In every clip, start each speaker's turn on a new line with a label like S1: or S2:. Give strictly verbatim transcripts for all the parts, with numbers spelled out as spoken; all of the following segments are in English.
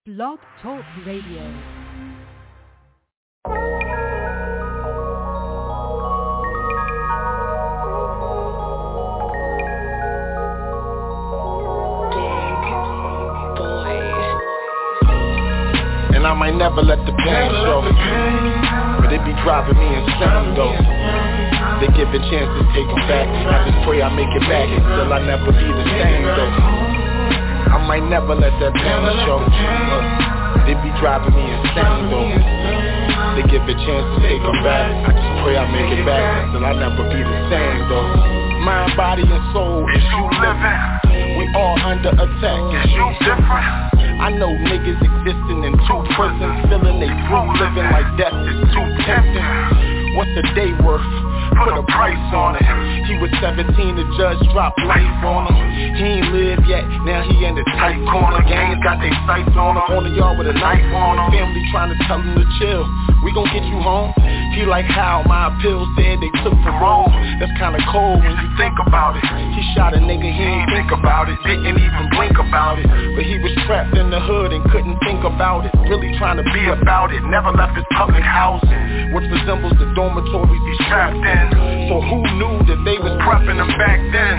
S1: Blog Talk Radio.
S2: And I might never let the pain show, but it be driving me insane though. They give a chance to take them back. I just pray I make it back, and still I never be the same though. I might never let that pain show, but it be driving me insane though. They give a chance to take them back. I just pray I make it back, and still I never be the same though. Mind, body, and soul, is you living? We all under attack, is you different? I know niggas existing in two prisons, feeling they through, living like death is too tempting. What's a day worth? Put a price on it. He was seventeen, the judge dropped life on him. He ain't lived yet, now he in the tight corner. Gangs got their sights on him, on the yard with a knife on him. Family trying to tell him to chill, we gon' get you home. He like how my appeals said they took from Rome. That's kinda cold when you think about it. He shot a nigga, he ain't think about it, didn't even blink about it. But he was trapped in the hood and couldn't think about it. Really trying to be about it, never left his public housing, which resembles the dormitories he's trapped in. So who knew that they was prepping him back then?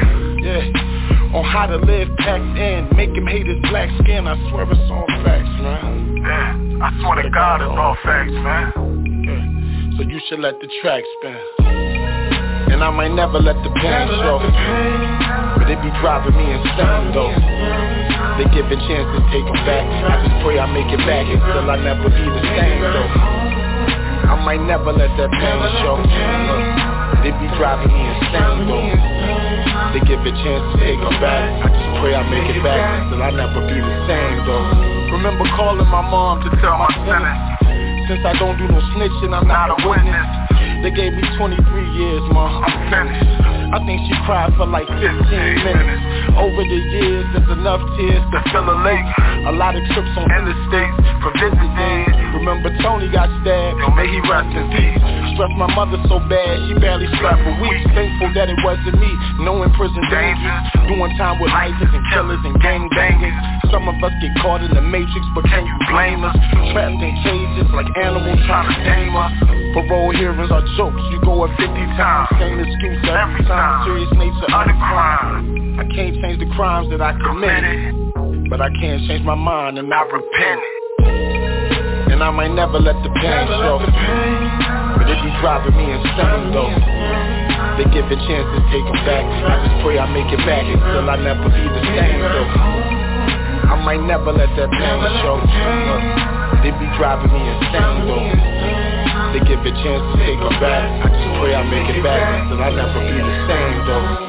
S2: Yeah, on how to live packed in, make him hate his black skin. I swear it's all facts, man. Yeah, I swear to God it's all facts, man. Yeah. So you should let the track spin. And I might never let the pain show, but it be driving me insane though. They give a chance to take them back. I just pray I make it back, and still I never be the same though. I might never let that pain show, but it be driving me insane though. They give a chance to take them back. I just pray I make it back, and still I never be the same though. Remember calling my mom to tell my sentence. Since I don't do no snitching, I'm not a witness. They gave me twenty-three years, ma, I'm finished. I think she cried for like fifteen minutes. Over the years, there's enough tears to fill a lake. A lot of trips on interstates for visiting. Remember Tony got stabbed, may he rest in peace. Stressed my mother so bad, she barely slept for weeks. Thankful that it wasn't me, knowing prison dangers, doing time with lifers and killers and gang bangers. Some of us get caught in the matrix, but can you blame us? Trapped in cages like animals trying to tame us. Parole hearings are jokes, you go up fifty times. Same excuse every time, serious nature of the crime. I can't change the crimes that I committed, but I can change my mind and I repent. And I might never let the pain show, but it be driving me insane though. They give a chance to take them back. I just pray I make it back, and still I never be the same though. I might never let that pain show, but it be driving me insane though. They give a chance to take them back. I just pray I make it back, and still I never be the same though.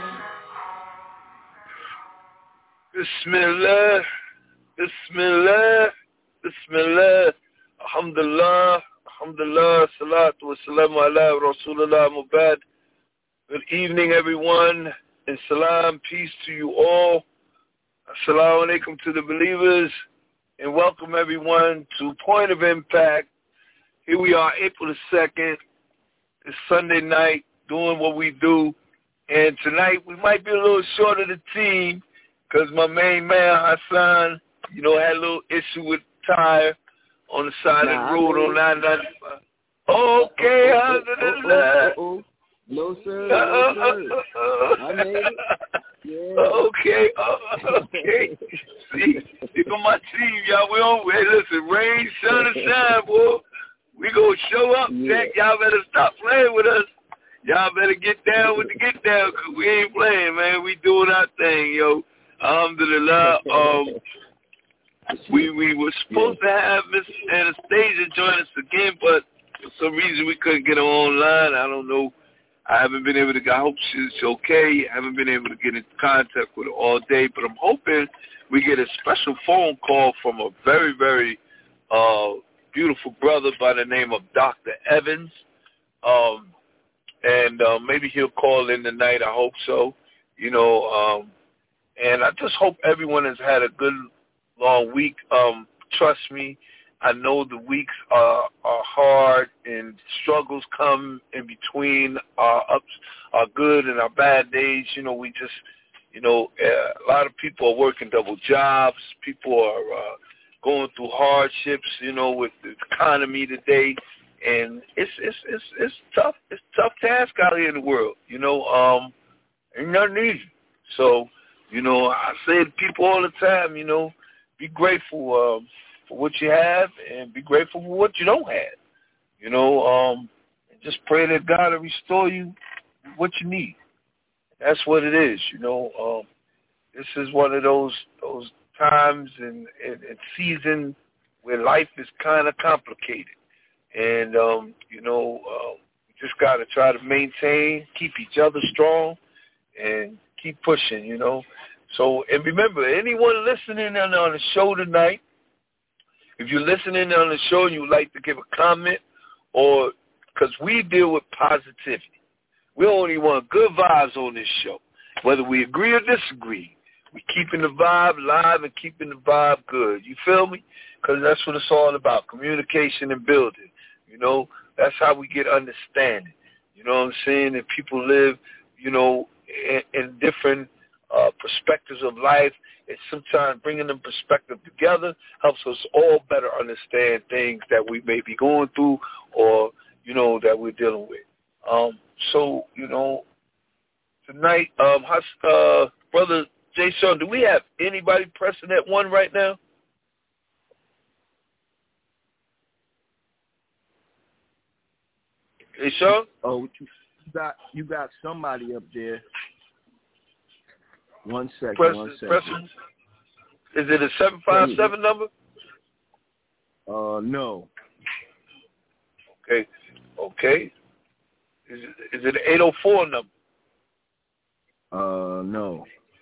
S3: Bismillah, Bismillah, Bismillah, Alhamdulillah, Alhamdulillah, Salatu wa salamu ala Rasulullah Mubad. Good evening, everyone, and salam, peace to you all. Assalamu alaikum to the believers, and welcome everyone to Point of Impact. Here we are, April the second. It's Sunday night, doing what we do, and tonight we might be a little short of the team, because my main man, Hassan, you know, had a little issue with tire on the side nah, of the road on nine ninety-five. Okay, alhamdulillah.
S4: Oh, oh, oh, oh. No, sir. No, sir. I made it. Yeah.
S3: Okay, uh, okay. See, look at my team, y'all. We on, hey, listen, rain, sun, or shine, boy. We gonna show up, yeah. Jack. Y'all better stop playing with us. Y'all better get down with the get down, because we ain't playing, man. We doing our thing, yo. Alhamdulillah. Um, we we were supposed to have Miss Anastasia join us again, but for some reason we couldn't get her online. I don't know. I haven't been able to. I hope she's okay. I haven't been able to get in contact with her all day, but I'm hoping we get a special phone call from a very, very uh, beautiful brother by the name of Doctor Evans, um, and uh, maybe he'll call in tonight. I hope so. You know. Um, And I just hope everyone has had a good, long week. Um, trust me, I know the weeks are, are hard and struggles come in between our ups, our good and our bad days. You know, we just, you know, uh, a lot of people are working double jobs. People are uh, going through hardships, you know, with the economy today, and it's it's it's it's tough. It's a tough task out here in the world, you know. Um, ain't nothing easy. So, you know, I say to people all the time, you know, be grateful um, for what you have, and be grateful for what you don't have. You know, um, and just pray that God will restore you what you need. That's what it is, you know. Um, this is one of those those times and, and, and season where life is kind of complicated. And, um, you know, uh, we just got to try to maintain, keep each other strong, and keep pushing, you know. So, and remember, anyone listening on, on the show tonight, if you're listening on the show and you would like to give a comment, or because we deal with positivity. We only want good vibes on this show, whether we agree or disagree. We keeping the vibe live and keeping the vibe good. You feel me? Because that's what it's all about, communication and building. You know, that's how we get understanding. You know what I'm saying? And people live, you know, in, in different uh, perspectives of life. And sometimes bringing them perspective together helps us all better understand things that we may be going through or, you know, that we're dealing with. Um, so, you know, tonight, um, uh, Brother Jay Sean, do we have anybody pressing that one right now? Hey, Sean?
S4: Oh, you got you got somebody up there. One second,
S3: Press,
S4: one second.
S3: Press, is it a seven five seven number?
S4: Uh, no.
S3: Okay, okay. Is it, is it an eight oh four number?
S4: Uh, no.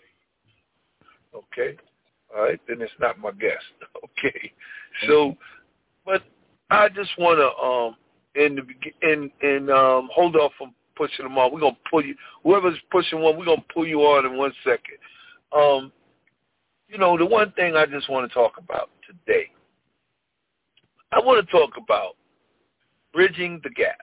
S3: Okay. All right, then it's not my guest. Okay. So, but I just want to, um, in the in in um, hold off from pushing them on. We're gonna pull you. Whoever's pushing one, we're gonna pull you on in one second. Um, you know, the one thing I just want to talk about today. I want to talk about bridging the gaps.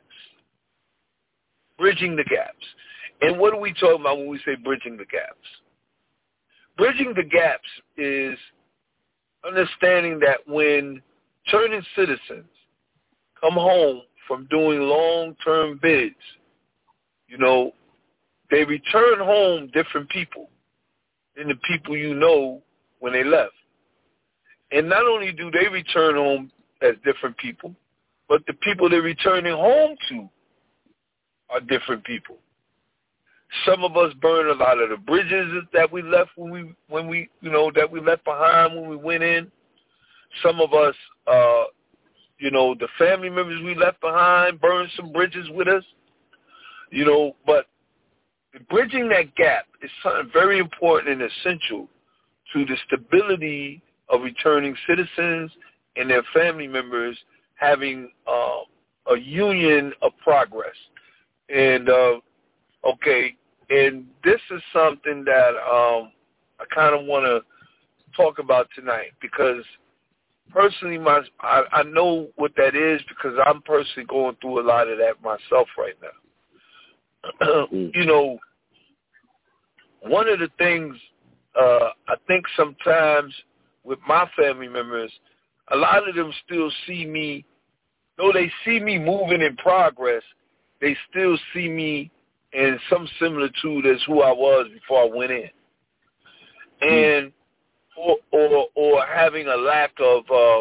S3: Bridging the gaps. And what are we talking about when we say bridging the gaps? Bridging the gaps is understanding that when turning citizens come home from doing long-term bids, you know, they return home different people than the people you know when they left. And not only do they return home as different people, but the people they're returning home to are different people. Some of us burn a lot of the bridges that we left when we, when we, you know, that we left behind when we went in. Some of us, uh, you know, the family members we left behind burned some bridges with us, you know. But bridging that gap is something very important and essential to the stability of returning citizens and their family members having uh, a union of progress. And, uh, okay, and this is something that um, I kind of want to talk about tonight because personally, my I, I know what that is because I'm personally going through a lot of that myself right now. You know, one of the things uh, I think sometimes with my family members, a lot of them still see me, though they see me moving in progress, they still see me in some similitude as who I was before I went in. And or or, or having a lack of, uh,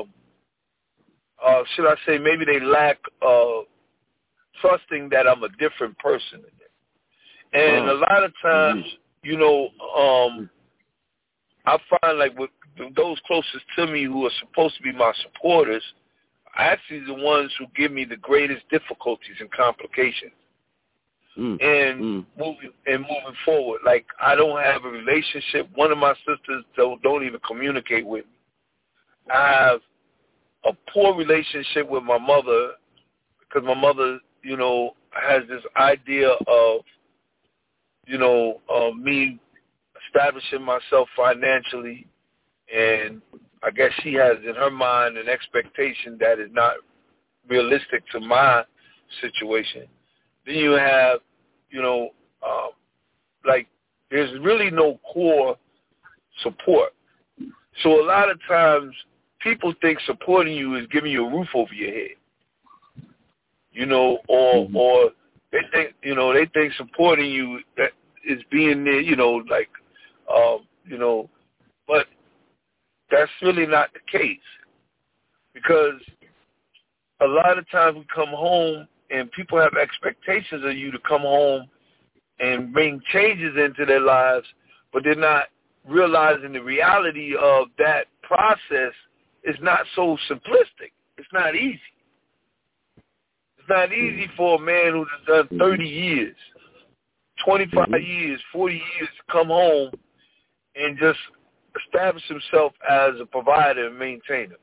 S3: uh, should I say, maybe they lack uh, trusting that I'm a different person. And a lot of times, you know, um, I find like with those closest to me who are supposed to be my supporters, actually the ones who give me the greatest difficulties and complications. Mm. And mm. moving and moving forward, like I don't have a relationship. One of my sisters don't, don't even communicate with me. I have a poor relationship with my mother because my mother, you know, has this idea of, you know, uh, me establishing myself financially, and I guess she has in her mind an expectation that is not realistic to my situation. Then you have, you know, um, like there's really no core support. So a lot of times people think supporting you is giving you a roof over your head, you know, or mm-hmm. or they think, you know, they think supporting you is being there, you know, like, um, you know, but that's really not the case, because a lot of times we come home and people have expectations of you to come home and bring changes into their lives, but they're not realizing the reality of that process is not so simplistic. It's not easy. It's not easy for a man who's done thirty years, twenty-five mm-hmm. years, forty years to come home and just establish himself as a provider and maintainer.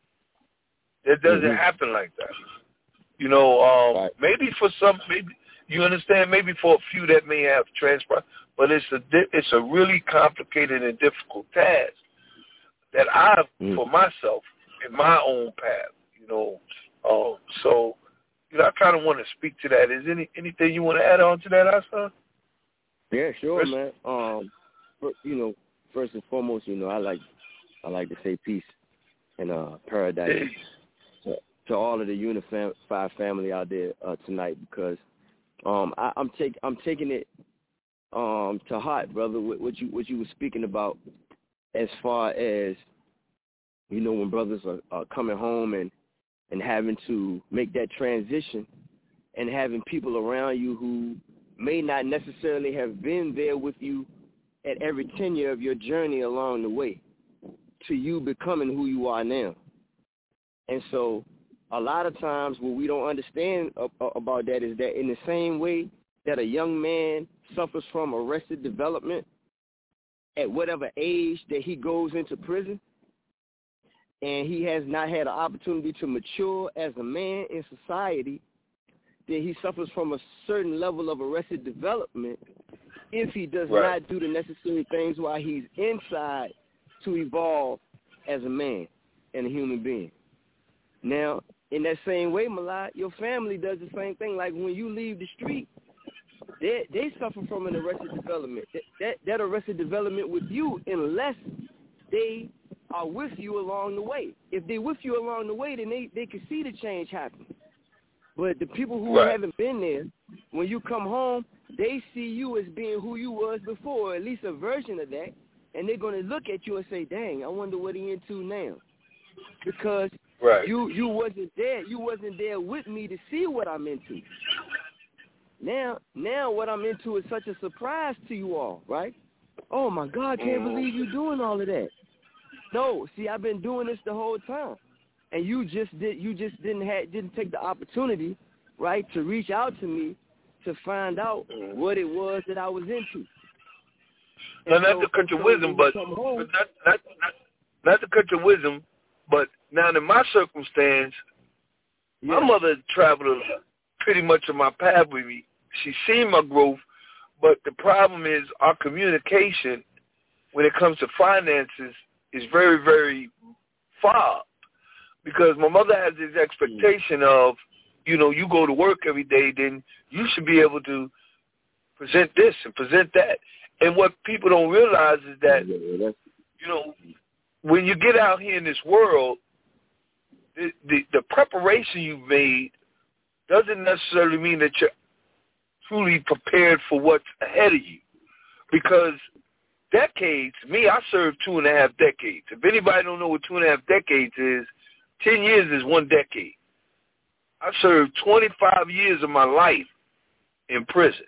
S3: It doesn't mm-hmm. happen like that. You know, um, right. maybe for some, maybe you understand, maybe for a few that may have transpired, but it's a it's a really complicated and difficult task that I've, mm. for myself, in my own path, you know. Um, so, you know, I kind of want to speak to that. Is any anything you want to add on to that, Hassan?
S4: Yeah, sure,
S3: Chris?
S4: man. Um, but, you know, first and foremost, you know, I like I like to say peace and uh, paradise to, to all of the Unified family out there uh, tonight, because um, I, I'm take I'm taking it um, to heart, brother. What, what you what you were speaking about, as far as, you know, when brothers are, are coming home and, and having to make that transition, and having people around you who may not necessarily have been there with you at every tenure of your journey along the way to you becoming who you are now. And so a lot of times what we don't understand about that is that in the same way that a young man suffers from arrested development at whatever age that he goes into prison, and he has not had an opportunity to mature as a man in society, then he suffers from a certain level of arrested development if he does right. not do the necessary things while he's inside to evolve as a man and a human being. Now, in that same way, Malai, your family does the same thing. Like when you leave the street, they they suffer from an arrested development. That, that, that arrested development with you, unless they are with you along the way. If they're with you along the way, then they, they can see the change happen. But the people who right. haven't been there, when you come home, they see you as being who you was before, or at least a version of that, and they're going to look at you and say, dang, I wonder what he into now. Because right. you you wasn't there. You wasn't there with me to see what I'm into. Now, now what I'm into is such a surprise to you all, right? Oh, my God, can't believe you doing all of that. No, see, I've been doing this the whole time. And you just did. You just didn't have, didn't take the opportunity, right, to reach out to me to find out what it was that I was into.
S3: And now, so, not to cut your so wisdom, but, home, but not, not, not, not to cut your wisdom, but now in my circumstance, yeah. my mother traveled pretty much on my path with me. She's seen my growth, but the problem is our communication when it comes to finances is very, very far. Because my mother has this expectation of, you know, you go to work every day, then you should be able to present this and present that. And what people don't realize is that, you know, when you get out here in this world, the, the, the preparation you've made doesn't necessarily mean that you're truly prepared for what's ahead of you. Because decades, me, I served two and a half decades. If anybody don't know what two and a half decades is, ten years is one decade. I served twenty-five years of my life in prison.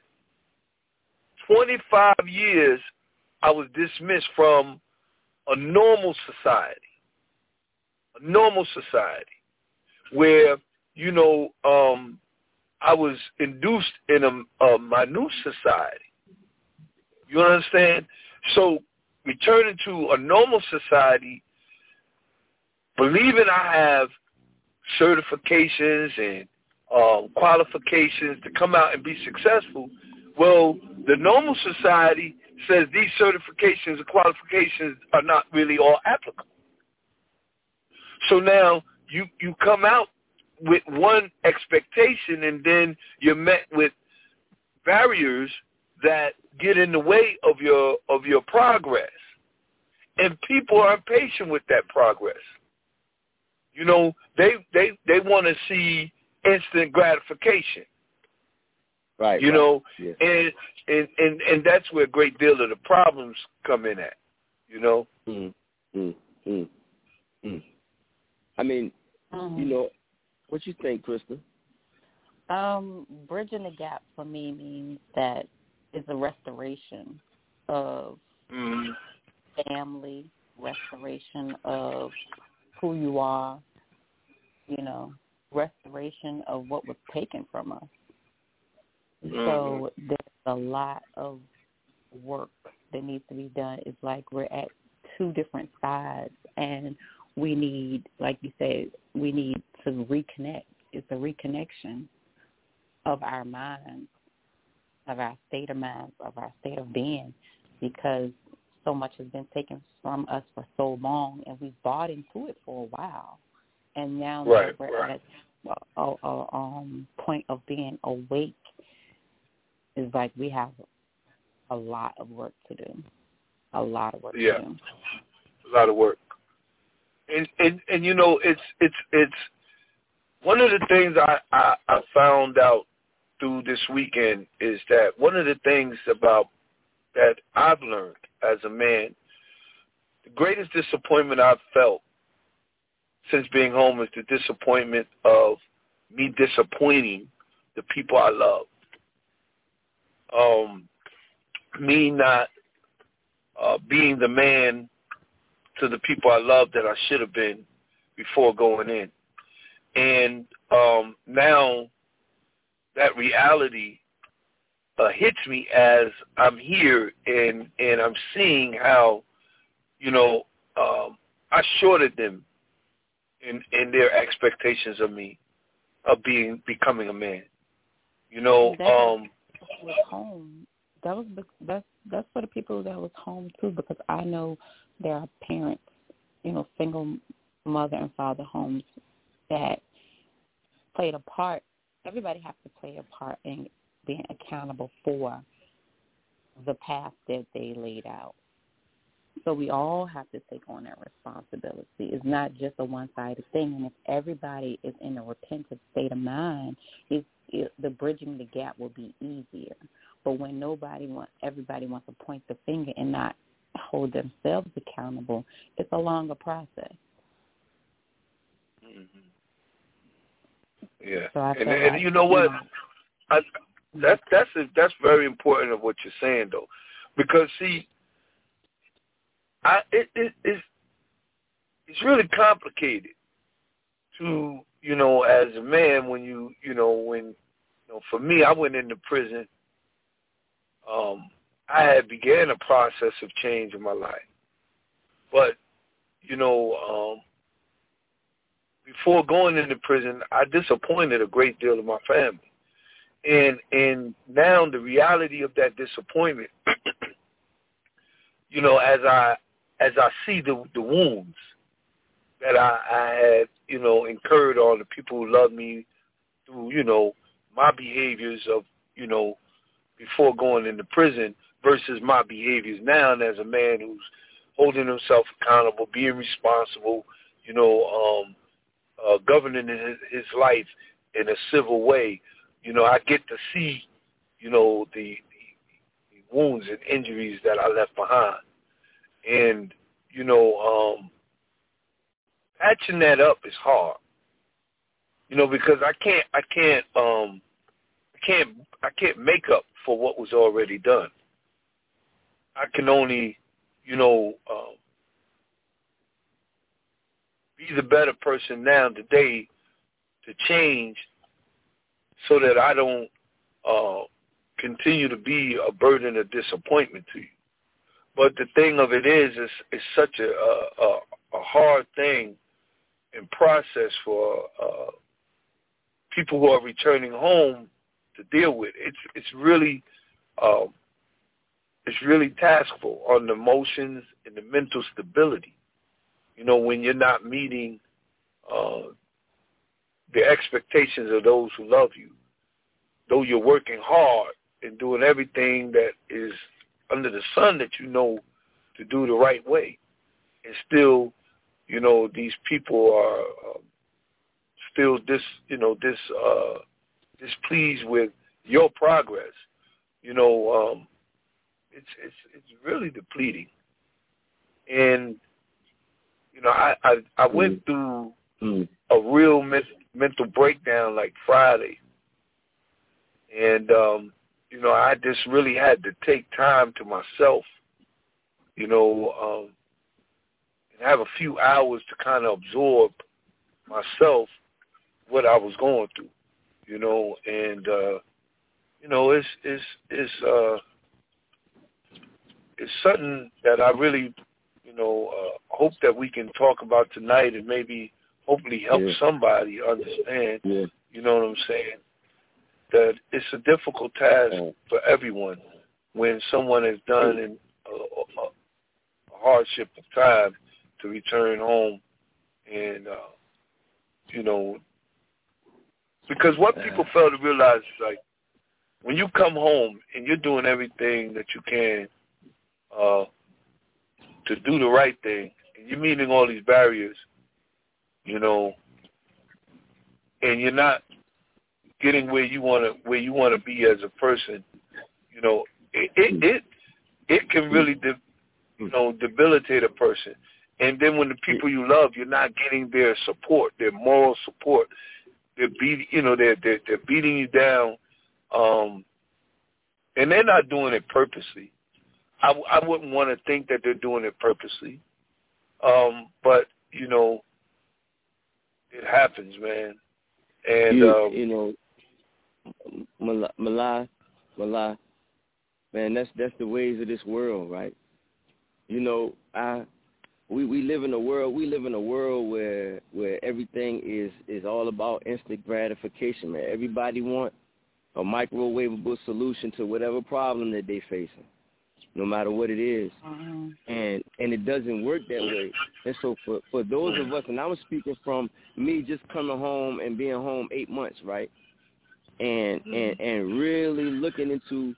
S3: twenty-five years I was dismissed from a normal society. A normal society where, you know, um, I was induced in a, a minute society. You understand? So returning to a normal society, believing I have certifications and um, qualifications to come out and be successful, well, the normal society says these certifications and qualifications are not really all applicable. So now you, you come out with one expectation, and then you're met with barriers that get in the way of your of your progress. And people are impatient with that progress. You know, they they, they want to see instant gratification.
S4: Right.
S3: You
S4: right.
S3: know,
S4: yes.
S3: and, and and and that's where a great deal of the problems come in at. You know.
S4: Mm, mm, mm, mm. I mean, mm-hmm. you know, what you think, Krista?
S5: Um, bridging the gap for me means that it's a restoration of mm. family, restoration of who you are, you know, restoration of what was taken from us. Mm. So there's a lot of work that needs to be done. It's like we're at two different sides, and we need, like you said, we need to reconnect. It's a reconnection of our minds, of our state of mind, of our state of being, because so much has been taken from us for so long, and we've bought into it for a while. And now
S3: right,
S5: that we're
S3: right.
S5: at a, a, a um, point of being awake, it's like we have a lot of work to do, a lot of work
S3: yeah.
S5: to do.
S3: A lot of work. And, and, and you know, it's, it's, it's one of the things I, I, I found out through this weekend is that one of the things about that I've learned as a man, the greatest disappointment I've felt since being home is the disappointment of me disappointing the people I love. Um, me not uh, being the man to the people I love that I should have been before going in. And um, now that reality uh, hits me as I'm here and, and I'm seeing how, you know, um, I shorted them in, in their expectations of me, of being becoming a man. You know,
S5: that
S3: um,
S5: was home. That was that's that's for the people that was home too, because I know there are parents, you know, single mother and father homes that played a part. Everybody has to play a part in being accountable for the path that they laid out. So we all have to take on that responsibility. It's not just a one-sided thing. And if everybody is in a repentant state of mind, it, it, the bridging the gap will be easier. But when nobody wants, everybody wants to point the finger and not hold themselves accountable, it's a longer process.
S3: Mm-hmm. Yeah,
S5: so I
S3: and,
S5: like,
S3: and you know what?
S5: You know,
S3: I, that that's a, that's very important of what you're saying though, because see, I it, it it's it's really complicated to, you know, as a man when you you know when you know for me I went into prison. Um, I had began a process of change in my life, but you know. Um, Before going into prison, I disappointed a great deal of my family. And and now the reality of that disappointment, you know, as I as I see the the wounds that I, I had, you know, incurred on the people who loved me through, you know, my behaviors of, you know, before going into prison versus my behaviors now, and as a man who's holding himself accountable, being responsible, you know, um, Uh, governing his, his life in a civil way, you know, I get to see, you know, the, the, the wounds and injuries that I left behind. And, you know, um, patching that up is hard, you know, because I can't, I can't, um, I can't, I can't make up for what was already done. I can only, you know, um, be the better person now today to change so that I don't uh, continue to be a burden of disappointment to you. But the thing of it is, it's, it's such a, a, a hard thing and process for uh, people who are returning home to deal with. It's it's really um, it's really taskful on the emotions and the mental stability. You know, when you're not meeting uh, the expectations of those who love you, though you're working hard and doing everything that is under the sun that you know to do the right way, and still, you know, these people are uh, feel dis, you know, dis, uh, displeased with your progress. You know, um, it's it's it's really depleting. And you know, I I, I went through mm. a real men- mental breakdown like Friday, and um, you know, I just really had to take time to myself. You know, um, and have a few hours to kind of absorb myself what I was going through. You know, and uh, you know, it's it's it's uh, it's something that I really, you know, uh, hope that we can talk about tonight and maybe hopefully help yeah. somebody understand. Yeah. You know what I'm saying? That it's a difficult task yeah. for everyone when someone has done in a, a, a hardship of time to return home, and uh, you know, because what people fail to realize is like when you come home and you're doing everything that you can uh, to do the right thing, and you're meeting all these barriers, you know, and you're not getting where you want to where you want to be as a person, you know, it it it, it can really de, you know debilitate a person. And then when the people you love, you're not getting their support, their moral support. They're beating, you know, they're they're, they're beating you down, um, and they're not doing it purposely. I, I wouldn't want to think that they're doing it purposely, um, but you know, it happens, man. And
S4: you,
S3: um,
S4: you know, Malai, Malai, man, that's that's the ways of this world, right? You know, I. We, we live in a world we live in a world where where everything is, is all about instant gratification, man. Everybody wants a microwavable solution to whatever problem that they're facing, no matter what it is. Mm-hmm. And and it doesn't work that way. And so for, for those of us, and I was speaking from me just coming home and being home eight months, right? And mm-hmm. and, and really looking into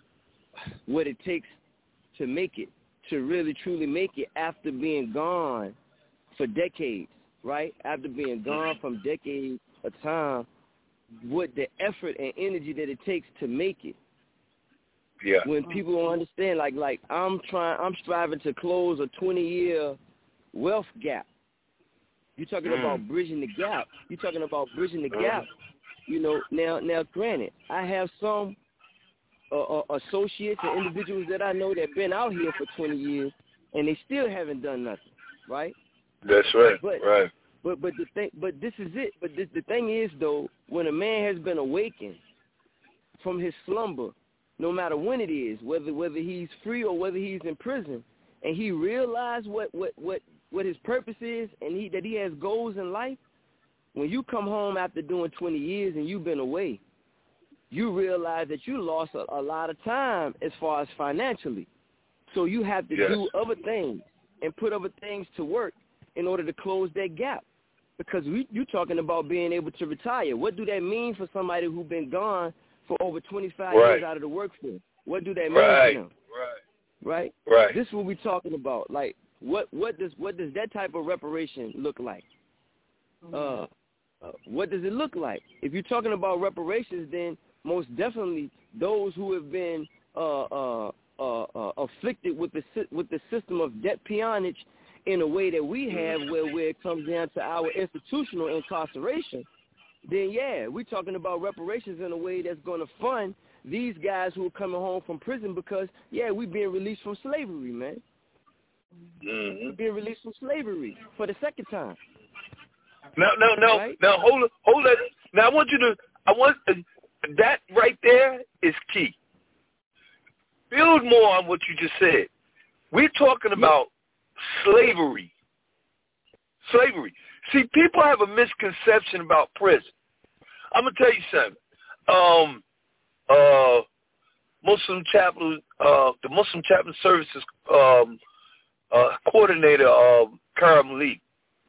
S4: what it takes to make it. To really, truly make it after being gone for decades, right? After being gone from decades of time, what the effort and energy that it takes to make it.
S3: Yeah.
S4: When people don't understand, like, like I'm trying, I'm striving to close a twenty-year wealth gap. You're talking mm. about bridging the gap. You're talking about bridging the mm. gap. You know, now, now, granted, I have some Uh, uh, associates and individuals that I know that have been out here for twenty years and they still haven't done nothing, right?
S3: That's right.
S4: But,
S3: right.
S4: But but the thing, but this is it. But this, the thing is, though, when a man has been awakened from his slumber, no matter when it is, whether whether he's free or whether he's in prison, and he realized what what what what his purpose is, and he that he has goals in life. When you come home after doing twenty years and you've been away, you realize that you lost a, a lot of time as far as financially. So you have to yes. do other things and put other things to work in order to close that gap. Because we, you're talking about being able to retire. What do that mean for somebody who's been gone for over twenty-five
S3: right.
S4: years out of the workforce? What do that mean
S3: right.
S4: for them?
S3: Right.
S4: Right?
S3: Right.
S4: This is what we're talking about. Like, what, what does what does that type of reparation look like? Uh, uh, what does it look like? If you're talking about reparations, then most definitely those who have been uh, uh, uh, uh, afflicted with the with the system of debt peonage in a way that we have, where, where it comes down to our institutional incarceration, then yeah, we're talking about reparations in a way that's going to fund these guys who are coming home from prison because, yeah, we're being released from slavery, man.
S3: Mm-hmm.
S4: We're being released from slavery for the second time.
S3: No, no, no.
S4: Right?
S3: Now, hold it, hold it. Now, I want you to, I want, uh, that right there is key. Build more on what you just said. We're talking about slavery. Slavery. See, people have a misconception about prison. I'm going to tell you something. Um, uh, Muslim Chaplain, uh, the Muslim Chaplain Services um, uh, coordinator, uh, Karam Lee,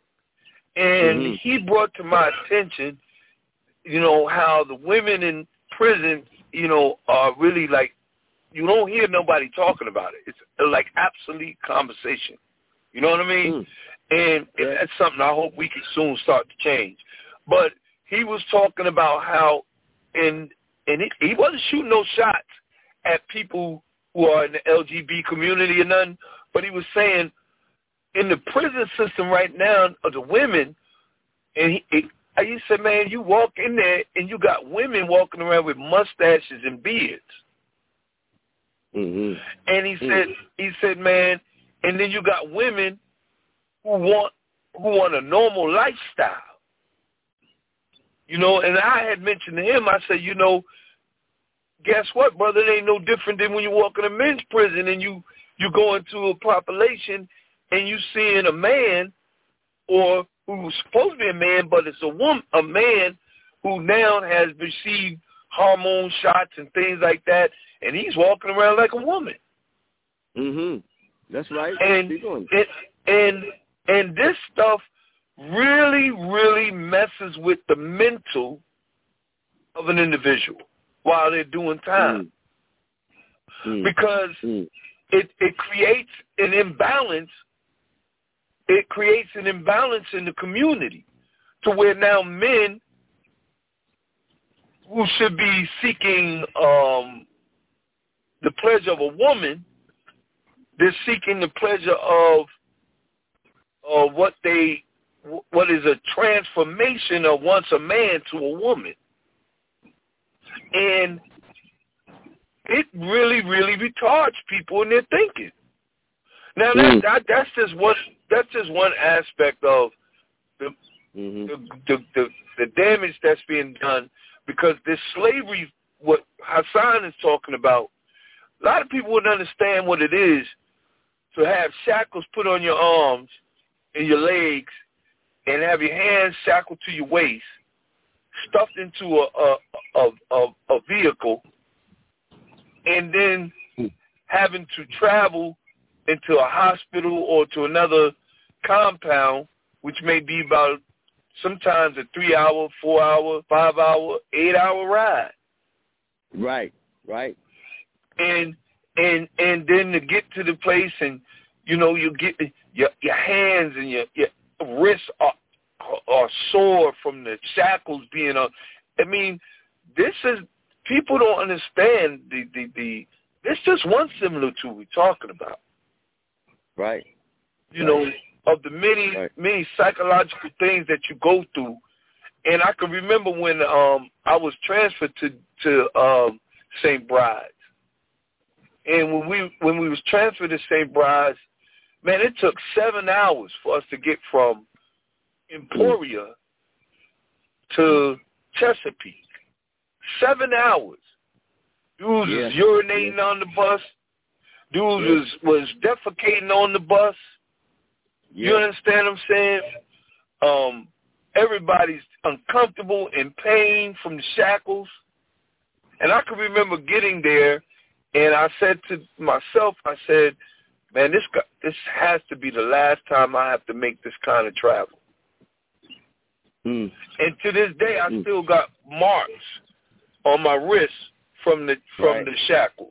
S3: and mm-hmm. he brought to my attention, you know, how the women in prison, you know, are really like, you don't hear nobody talking about it. It's like absolute conversation. You know what I mean? Mm. And, and that's something I hope we can soon start to change. But he was talking about how, in and he, he wasn't shooting no shots at people who are in the L G B T community or nothing, but he was saying in the prison system right now of the women, and he, he, he said, man, you walk in there and you got women walking around with mustaches and beards.
S4: Mm-hmm.
S3: And he mm-hmm. said, he said, man, and then you got women who want who want a normal lifestyle. You know, and I had mentioned to him, I said, you know, guess what, brother? It ain't no different than when you walk in a men's prison and you, you go into a population and you seeing a man or who's supposed to be a man, but it's a woman, a man who now has received hormone shots and things like that, and he's walking around like a woman.
S4: Mm-hmm. That's right.
S3: And it, and and this stuff really, really messes with the mental of an individual while they're doing time. Mm. Because mm. it it creates an imbalance. It creates an imbalance in the community to where now men who should be seeking um, the pleasure of a woman, they're seeking the pleasure of of what they what is a transformation of once a man to a woman. And it really, really retards people in their thinking. Now that, that that's just one that's just one aspect of the, mm-hmm. the, the the the damage that's being done, because this slavery, what Hassan is talking about, a lot of people wouldn't understand what it is to have shackles put on your arms and your legs and have your hands shackled to your waist, stuffed into a a a, a, a vehicle, and then having to travel into a hospital or to another compound, which may be about sometimes a three-hour, four-hour, five-hour, eight-hour ride.
S4: Right, right.
S3: And and and then to get to the place, and you know, you get your your hands and your your wrists are, are sore from the shackles being on. I mean, this is people don't understand the the the. It's just one similar to we're talking about.
S4: Right.
S3: You
S4: right.
S3: know, of the many, right. many psychological things that you go through. And I can remember when um, I was transferred to, to um, Saint Bride's. And when we when we was transferred to Saint Bride's, man, it took seven hours for us to get from Emporia mm. to Chesapeake. Seven hours. Dudes yeah. was urinating yeah. on the bus. Dude yeah. was, was defecating on the bus. Yeah. You understand what I'm saying? Um, everybody's uncomfortable, in pain from the shackles. And I can remember getting there, and I said to myself, I said, man, this this has to be the last time I have to make this kind of travel. Mm. And to this day, I mm. still got marks on my wrists from the from right. the shackles.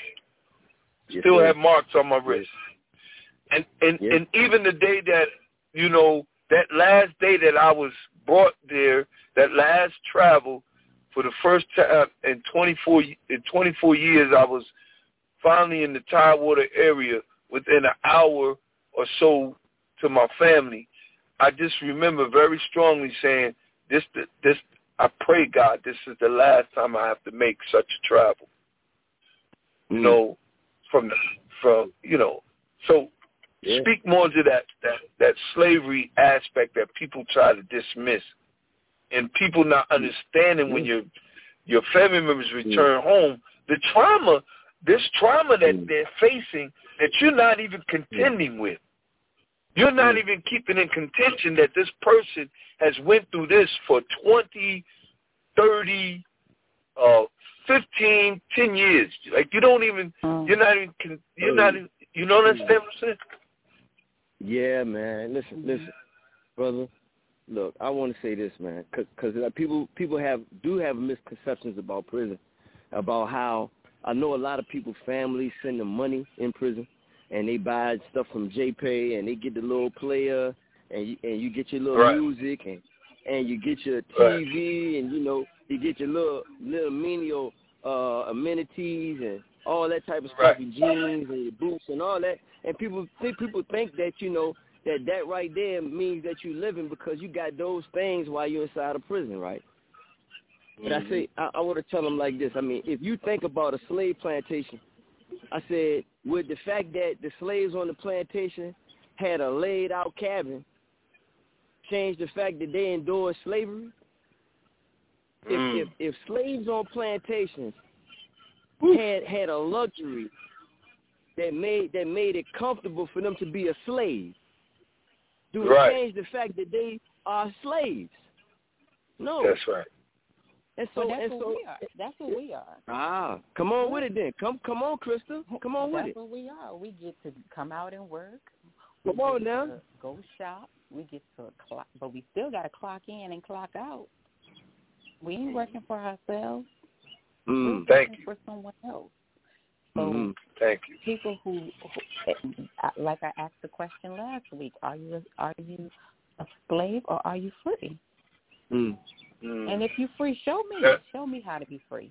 S3: Still yes, have marks on my wrist. And and, yes. and even the day that, you know, that last day that I was brought there, that last travel, for the first time in twenty-four in twenty-four years, I was finally in the Tidewater area within an hour or so to my family. I just remember very strongly saying, this, this, I pray, God, this is the last time I have to make such a travel. Mm. You know, From the, from you know, so yeah. speak more to that, that that slavery aspect that people try to dismiss, and people not understanding yeah. when your your family members return yeah. home, the trauma, this trauma that yeah. they're facing that you're not even contending yeah. with, you're not yeah. even keeping in contention that this person has went through this for twenty, thirty, uh. Fifteen, ten years. Like you don't even, you're not even, you're not, even, you don't understand what I'm saying?
S4: Yeah, man. Listen, listen, brother. Look, I want to say this, man, because people, people have do have misconceptions about prison, about how I know a lot of people, families send them money in prison, and they buy stuff from J-Pay, and they get the little player, and you, and you get your little right. music, and and you get your T V, right. and, you know, you get your little, little menial uh, amenities and all that type of stuff, right. your jeans and your boots and all that. And people think, people think that, you know, that that right there means that you're living because you got those things while you're inside of prison, right? But mm-hmm. I say, I, I want to tell them like this. I mean, if you think about a slave plantation, I said, would the fact that the slaves on the plantation had a laid-out cabin change the fact that they endured slavery? Mm. If, if if slaves on plantations Oof. had had a luxury that made that made it comfortable for them to be a slave, do it right. change the fact that they are slaves? No.
S3: That's right.
S4: And so,
S5: well, that's
S4: and
S5: what
S4: so,
S5: we are. That's what we are.
S4: Ah, come on with it then. Come, come on, Krista. Come on with
S5: that's
S4: it.
S5: That's what we are. We get to come out and work.
S4: Come on now.
S5: Go shop. We get to clock, but we still got to clock in and clock out. We ain't working for ourselves.
S3: Mm,
S5: We're
S3: thank
S5: working
S3: you.
S5: for someone else. So
S3: mm, thank you.
S5: People who, who, like I asked the question last week, are you a, are you a slave or are you free?
S4: Mm.
S3: Mm.
S5: And if you're free, show me.
S3: Yeah.
S5: Show me how to be free.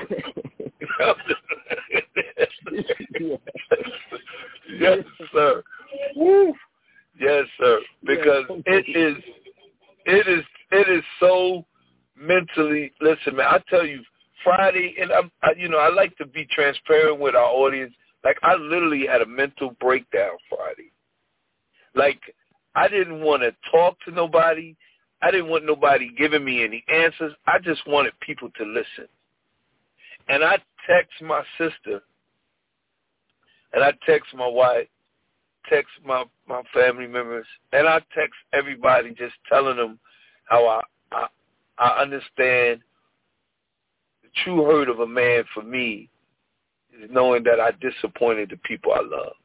S3: Yes, sir. Woo. Yes, sir. Because it is, it is, it is so mentally. Listen, man. I tell you, Friday, and I'm, I, you know, I like to be transparent with our audience. Like, I literally had a mental breakdown Friday. Like, I didn't want to talk to nobody. I didn't want nobody giving me any answers. I just wanted people to listen. And I text my sister, and I text my wife, text my, my family members, and I text everybody just telling them how I, I, I understand the true hurt of a man for me is knowing that I disappointed the people I love.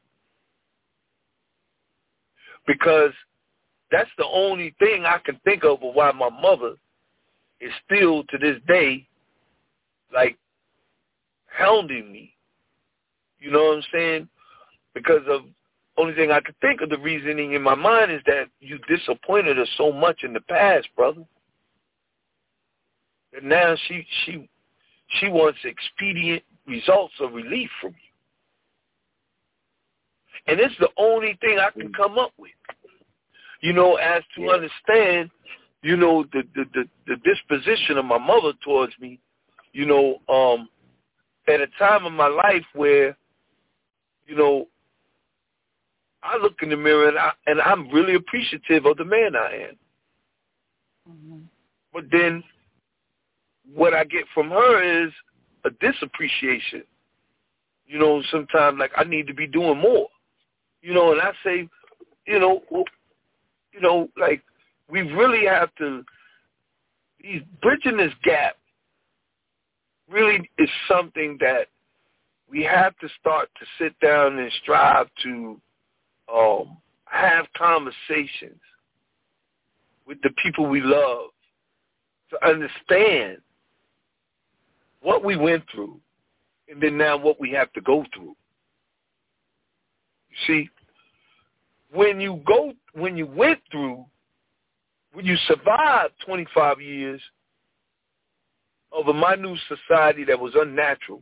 S3: Because that's the only thing I can think of of why my mother is still, to this day, like, hounding me. You know what I'm saying? Because of only thing I can think of, the reasoning in my mind is that you disappointed her so much in the past, brother. And now she she she wants expedient results of relief from you. And it's the only thing I can come up with. You know, as to yeah. understand, you know, the, the, the, the disposition of my mother towards me, you know, um, at a time in my life where, you know, I look in the mirror and, I, and I'm really appreciative of the man I am. Mm-hmm. But then what I get from her is a disappreciation. You know, sometimes, like, I need to be doing more. You know, and I say, you know, well, you know, like, we really have to, these, bridging this gap really is something that we have to start to sit down and strive to um, have conversations with the people we love to understand what we went through and then now what we have to go through. You see, when you go, when you went through, when you survived twenty-five years of a minute society that was unnatural,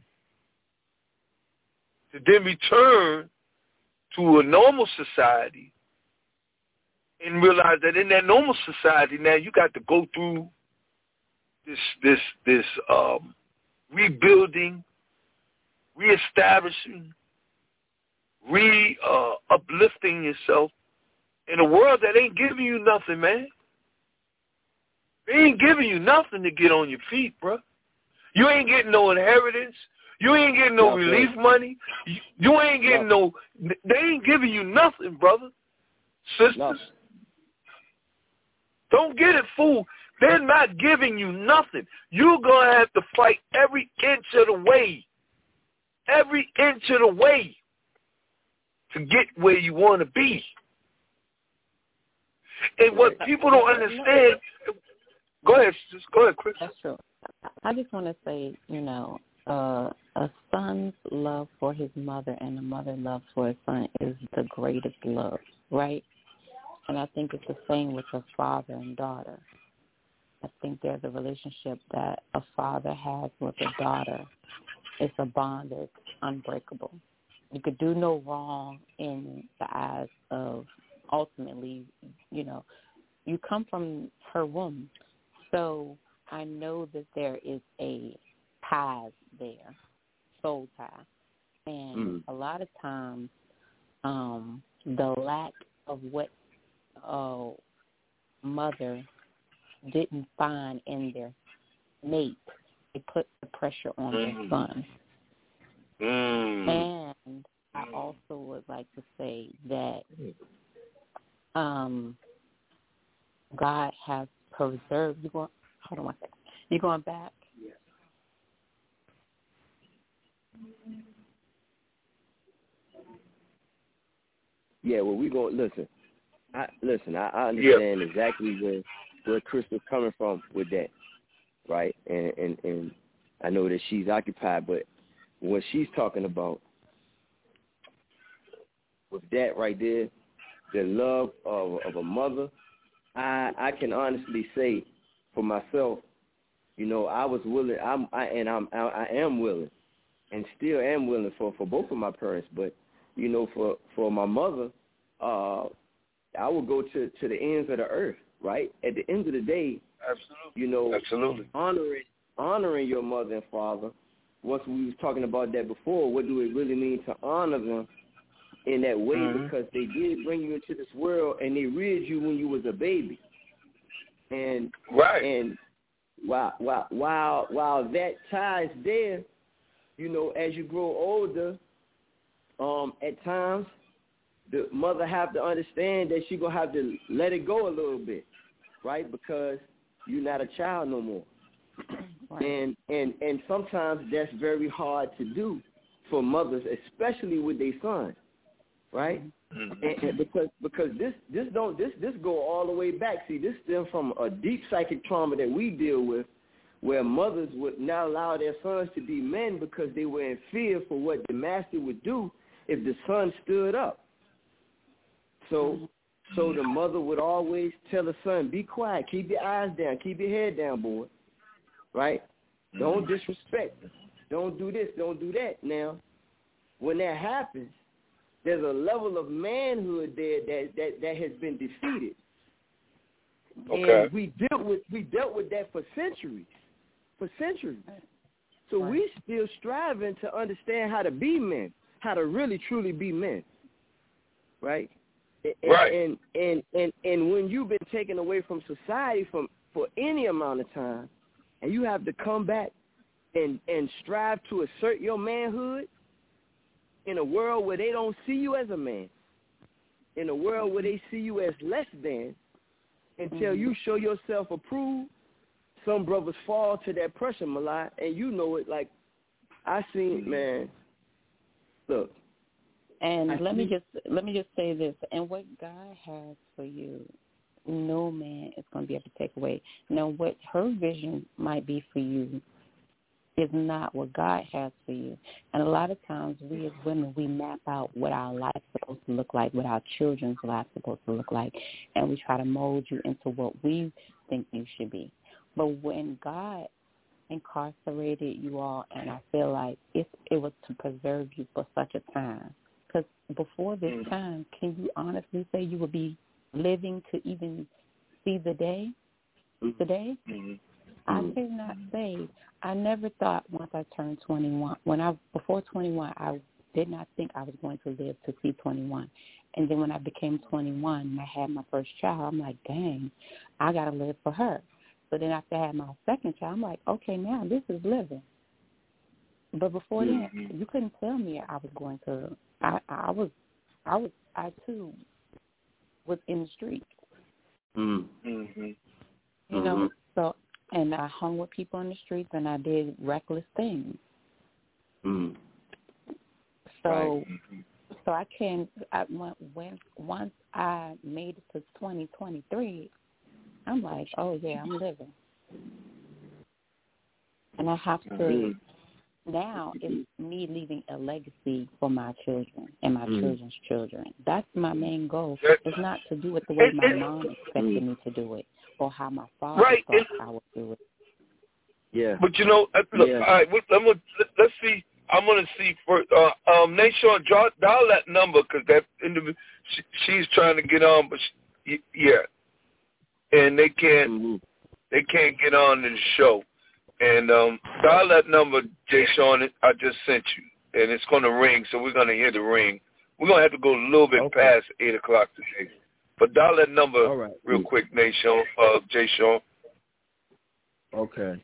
S3: to then return to a normal society and realize that in that normal society now you got to go through this this this um, rebuilding, reestablishing, re uh, uplifting yourself in a world that ain't giving you nothing, man. They ain't giving you nothing to get on your feet, bro. You ain't getting no inheritance. You ain't getting no nothing. Relief money. You, you ain't getting nothing. no. They ain't giving you nothing, brother, sisters. Nothing. Don't get it, fool. They're not giving you nothing. You're gonna have to fight every inch of the way, every inch of the way, to get where you want to be. And what people don't understand, go ahead, just go ahead, Chris.
S5: That's true. I just want to say, you know, uh, a son's love for his mother and a mother's love for his son is the greatest love, right? And I think it's the same with a father and daughter. think there's a relationship that a father has with a daughter. It's a bond that's unbreakable. You could do no wrong in the eyes of, ultimately, you know, you come from her womb. So I know that there is a tie there, soul tie. And mm. a lot of times um, the lack of what a mother didn't find in their mate, it put the pressure on mm. their son. Mm. And I also would like to say that um, God has preserved. You going? Hold on one second. You going back? Yes.
S4: Yeah. Well, we going listen. I listen. I, I understand yep. exactly where where Crystal's coming from with that, right? And, and and I know that she's occupied, but what she's talking about with that right there, the love of, of a mother, I I can honestly say for myself, you know, I was willing, I'm I and I'm I, I am willing, and still am willing for, for both of my parents. But you know, for, for my mother, uh, I would go to, to the ends of the earth. Right at the end of the day,
S3: absolutely,
S4: you know,
S3: absolutely
S4: honoring honoring your mother and father. Once we was talking about that before, what do it really mean to honor them in that way? Mm-hmm. Because they did bring you into this world, and they reared you when you was a baby. And
S3: right.
S4: And while while while while that tie is there, you know, as you grow older, um, at times the mother have to understand that she gonna have to let it go a little bit, right? Because you're not a child no more. Right. And, and and sometimes that's very hard to do for mothers, especially with their sons, right? Mm-hmm. And, and because because this this don't this this go all the way back. See, this stems from a deep psychic trauma that we deal with, where mothers would not allow their sons to be men because they were in fear for what the master would do if the son stood up. So so the mother would always tell the son, be quiet, keep your eyes down, keep your head down, boy. Right? Mm-hmm. Don't disrespect. Don't do this, don't do that. Now, when that happens, there's a level of manhood there that, that, that has been defeated.
S3: Okay.
S4: And we dealt with we dealt with that for centuries. For centuries. So right. we still striving to understand how to be men, how to really truly be men. Right? And,
S3: right.
S4: And, and and and when you've been taken away from society from for any amount of time, and you have to come back and, and strive to assert your manhood in a world where they don't see you as a man, in a world where they see you as less than, until mm-hmm. you show yourself approved, some brothers fall to that pressure, Malai, and you know it. Like I seen, man. Look.
S5: And
S4: I
S5: let
S4: see.
S5: me just let me just say this, and what God has for you, no man is going to be able to take away. Now, what her vision might be for you is not what God has for you. And a lot of times we as women, we map out what our life's supposed to look like, what our children's life's supposed to look like, and we try to mold you into what we think you should be. But when God incarcerated you all, and I feel like it, it was to preserve you for such a time. Because before this mm-hmm. time, can you honestly say you would be living to even see the day today?
S3: Mm-hmm.
S5: I cannot say. I never thought once I turned twenty-one, when I before twenty-one, I did not think I was going to live to see twenty-one. And then when I became twenty-one and I had my first child, I'm like, dang, I got to live for her. So then after I had my second child, I'm like, okay, now this is living. But before mm-hmm. that, you couldn't tell me I was going to. I, I was, I was, I too was in the street.
S3: Mm-hmm.
S5: You know, so, and I hung with people in the streets and I did reckless things.
S4: Mm-hmm.
S5: So,
S4: right.
S5: so I can, I, when, once I made it to twenty twenty-three, I'm like, oh yeah, I'm living. And I have to, now it's me leaving a legacy for my children and my
S4: mm.
S5: children's children. That's my main goal.
S3: That,
S5: it's not to do it the way
S3: it,
S5: my
S3: it,
S5: mom expected mm. me to do it or how my father
S3: right,
S5: thought
S3: it,
S5: I would do it.
S4: Yeah.
S3: But, you know, look,
S4: yeah.
S3: all right, I'm gonna, let's see. I'm going to see first. Uh, um, Nation, draw, dial that number because that individual, she, she's trying to get on, but she, yeah. And they can't, mm-hmm. they can't get on to the show. And um, dial that number, Jay Sean, I just sent you. And it's going to ring, so we're going to hear the ring. We're going to have to go a little bit okay. past eight o'clock today. But dial that number right. real quick, Nation, uh, Jay Sean.
S6: Okay.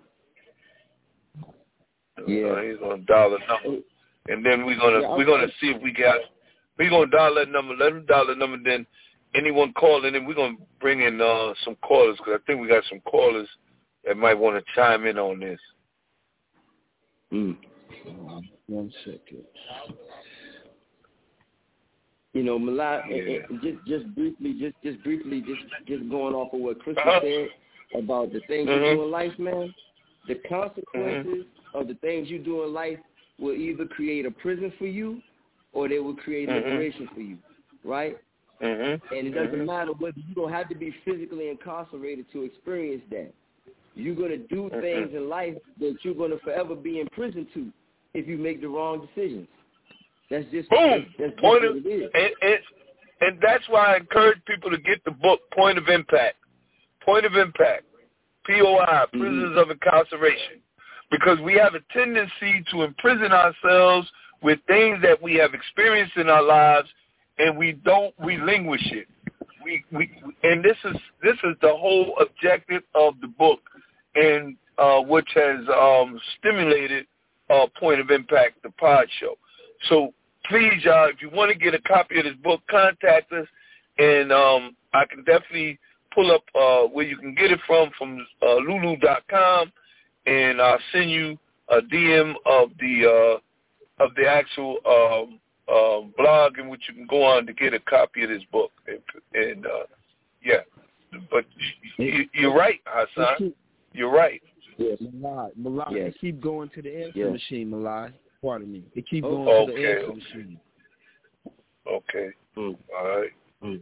S3: Yeah, uh, he's gonna dial the number, and then we're gonna yeah, we're gonna see if we got. We're gonna dial that number. Let him dial the number. Then anyone calling in, we're gonna bring in uh, some callers because I think we got some callers that might want to chime in on this.
S4: Mm.
S6: One second.
S4: You know, Malai,
S3: yeah.
S4: just just briefly, just just briefly, just just going off of what Crystal
S3: uh-huh.
S4: said about the things
S3: mm-hmm.
S4: you do in life, man. The consequences.
S3: Mm-hmm.
S4: of the things you do in life will either create a prison for you or they will create
S3: mm-hmm.
S4: liberation for you, right?
S3: Mm-hmm.
S4: And it doesn't
S3: mm-hmm.
S4: matter whether you don't have to be physically incarcerated to experience that. You're going to do
S3: mm-hmm.
S4: things in life that you're going to forever be in prison to if you make the wrong decisions. That's just,
S3: Boom.
S4: That's, that's
S3: Point
S4: just
S3: of,
S4: what it is.
S3: And, and, and that's why I encourage people to get the book, Point of Impact. Point of Impact. P O I, Prisoners mm-hmm. of Incarceration. Because we have a tendency to imprison ourselves with things that we have experienced in our lives, and we don't relinquish it. We, we, and this is this is the whole objective of the book, and uh, which has um, stimulated uh, Point of Impact, the pod show. So please, y'all, if you want to get a copy of this book, contact us, and um, I can definitely pull up uh, where you can get it from from uh, lulu dot com. And I'll send you a D M of the uh, of the actual um, um, blog in which you can go on to get a copy of this book. And, and uh, yeah, but you, you're right, Hassan. You're right.
S6: Yeah, Malai, Malai,
S4: yes.
S6: They keep going to the answer
S4: yes.
S6: machine, Malai. Pardon me. They keep going
S3: okay.
S6: to the answer machine.
S3: Okay.
S4: Mm.
S3: All right.
S4: Mm.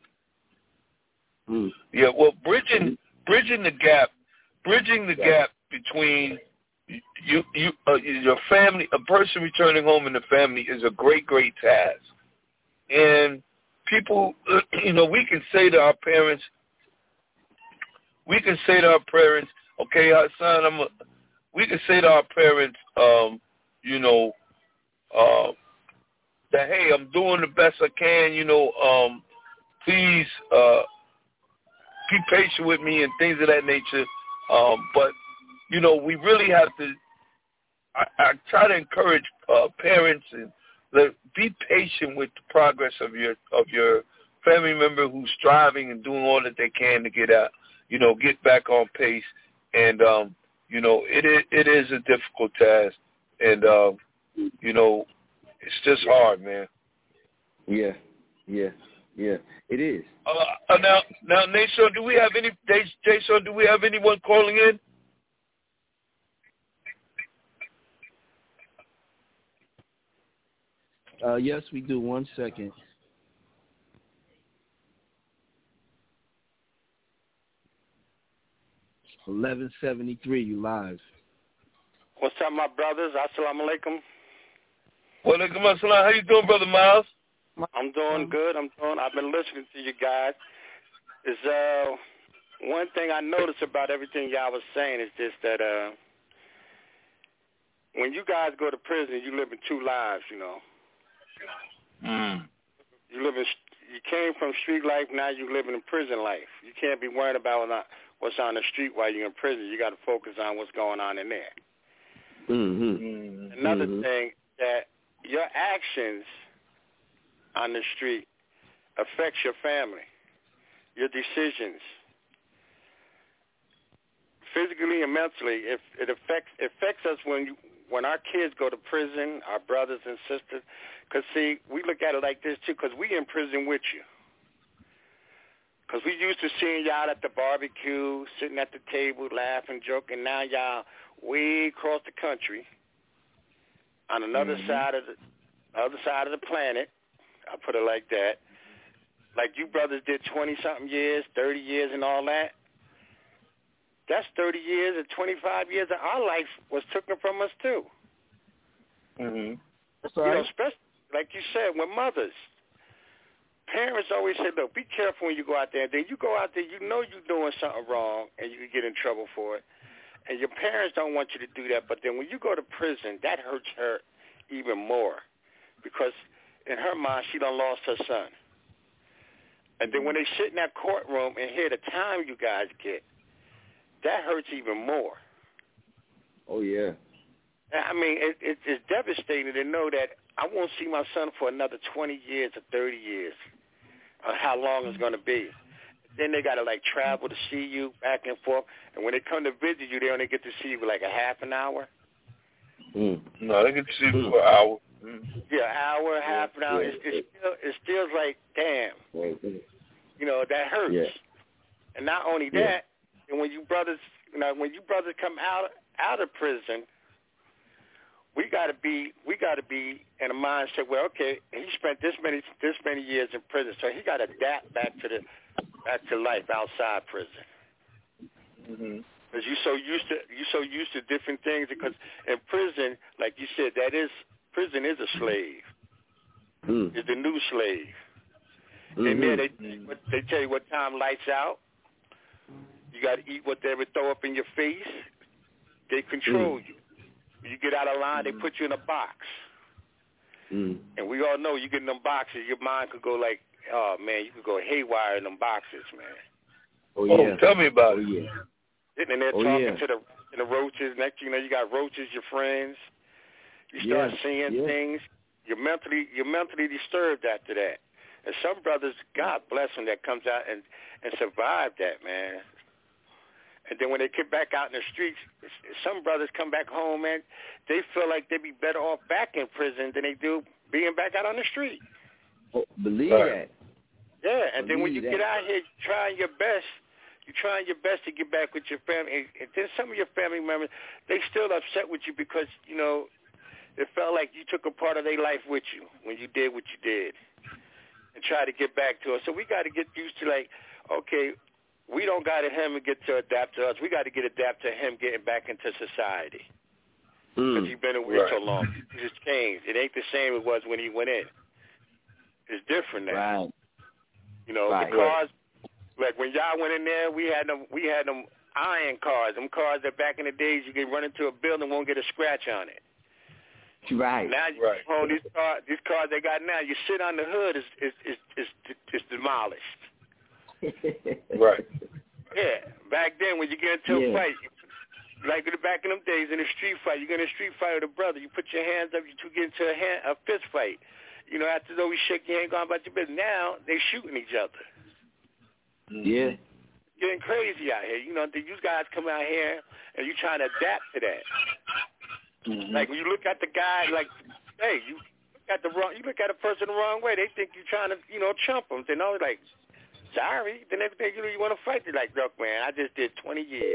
S4: Mm.
S3: Yeah. Well, bridging bridging the gap, bridging the
S4: yeah.
S3: gap between you, you, uh, your family, a person returning home in the family is a great, great task. And people, you know, we can say to our parents, we can say to our parents, okay, son, I'm a, we can say to our parents, um, you know, uh, that, hey, I'm doing the best I can, you know, um, please uh, be patient with me and things of that nature. Um, but You know, we really have to, I, I try to encourage uh, parents and let, be patient with the progress of your of your family member who's striving and doing all that they can to get out, you know, get back on pace. And, um, you know, it is, it is a difficult task. And, uh, you know, it's just hard, man.
S4: Yeah, yeah, yeah, it is.
S3: Uh, now, now, Nation, do we have any, Jason, do we have anyone calling in?
S6: Uh, yes, we do. One second. eleven seventy-three, you live.
S7: What's up, my brothers? Assalamu alaikum.
S3: Wa alaikum assalam. How you doing, Brother Miles?
S7: I'm doing good. I'm doing. I've been listening to you guys. Is uh one thing I noticed about everything y'all was saying is just that uh when you guys go to prison, you live in two lives, you know.
S3: Mm.
S7: You live in, you came from street life, now you living in prison life. You can't be worried about what's on the street while you're in prison. You got to focus on what's going on in there.
S4: Mm-hmm.
S7: Another
S4: mm-hmm.
S7: thing, that your actions on the street affects your family, your decisions, physically and mentally. If it affects it affects us when you, when our kids go to prison, our brothers and sisters. Because, see, we look at it like this, too, because we in prison with you. Because we used to seeing y'all at the barbecue, sitting at the table, laughing, joking. Now y'all way across the country on another
S4: mm-hmm.
S7: side of the other side of the planet. I put it like that. Like you brothers did twenty-something years, thirty years and all that. That's thirty years and twenty-five years of our life was taken from us, too.
S4: Mm-hmm. That's
S7: you
S4: right.
S7: know, especially, like you said, with mothers. Parents always say, look, be careful when you go out there. And then you go out there, you know you're doing something wrong, and you can get in trouble for it. And your parents don't want you to do that. But then when you go to prison, that hurts her even more. Because in her mind, she done lost her son. And then when they sit in that courtroom and hear the time you guys get, that hurts even more.
S4: Oh, yeah.
S7: I mean, it, it, it's devastating to know that I won't see my son for another twenty years or thirty years, or how long it's going to be. Then they got to, like, travel to see you back and forth. And when they come to visit you, they only get to see you for, like, a half an hour.
S4: Mm.
S3: No, they get to see you for an hour. Mm.
S7: Yeah, an hour, half an hour.
S4: Yeah.
S7: It's, it's still, it feels like, damn.
S4: Yeah.
S7: You know, that hurts.
S4: Yeah.
S7: And not only
S4: Yeah.
S7: that, and when you brothers, you know, when you brothers come out out of prison, we gotta be, we gotta be in a mindset where, okay, he spent this many, this many years in prison, so he got to adapt back to the, back to life outside prison.
S3: Mm-hmm.
S7: Because you so used to, you so used to different things. Because in prison, like you said, that is prison is a slave.
S4: Mm.
S7: It's the new slave.
S4: Mm-hmm.
S7: And there they they tell you what time lights out. You got to eat what they ever throw up in your face. They control mm. you. You get out of line, they put you in a box.
S4: Mm.
S7: And we all know you get in them boxes, your mind could go like, oh, man, you could go haywire in them boxes, man.
S4: Oh, yeah.
S3: Oh, tell me about
S4: oh,
S3: it.
S4: Yeah.
S7: Sitting in there
S4: oh,
S7: talking
S4: yeah.
S7: to the to the roaches. Next thing you know, you got roaches, your friends. You start
S4: yeah.
S7: seeing
S4: yeah.
S7: things. You're mentally, you're mentally disturbed after that. And some brothers, God bless them, that comes out and, and survive that, man. And then when they get back out in the streets, some brothers come back home, man, they feel like they'd be better off back in prison than they do being back out on the street.
S4: Oh, believe
S3: right.
S4: that.
S7: Yeah, and
S4: believe
S7: then when you
S4: that.
S7: get out here trying your best, you're trying your best to get back with your family. And then some of your family members, they still upset with you because, you know, it felt like you took a part of their life with you when you did what you did and try to get back to us. So we got to get used to, like, okay, we don't got to him and get to adapt to us. We got to get adapt to him getting back into society because
S4: Mm.
S7: he's been away
S3: Right.
S7: so long. It's just changed. It ain't the same it was when he went in. It's different now.
S4: Right.
S7: You know,
S4: Right.
S7: the cars, like when y'all went in there, we had them, we had them iron cars, them cars that back in the days you could run into a building and won't get a scratch on it.
S4: Right.
S7: Now you
S3: Right.
S7: own these cars, these cars they got now, you sit on the hood, is is is is is demolished.
S3: Right.
S7: Yeah, back then when you get into a
S4: Yeah.
S7: fight, like back in them days in a street fight, you get in a street fight with a brother, you put your hands up, you two get into a, hand, a fist fight. You know, after though we shake your hand, going about your business. Now they shooting each other.
S4: Yeah.
S7: Getting crazy out here. You know, you guys come out here and you trying to adapt to that.
S4: Mm-hmm.
S7: Like when you look at the guy, like, hey, you look at the wrong, you look at a person the wrong way. They think you're trying to, you know, chump them. They know, like, sorry. Then every day you know you want to fight, they're like, look, man, I just did twenty years.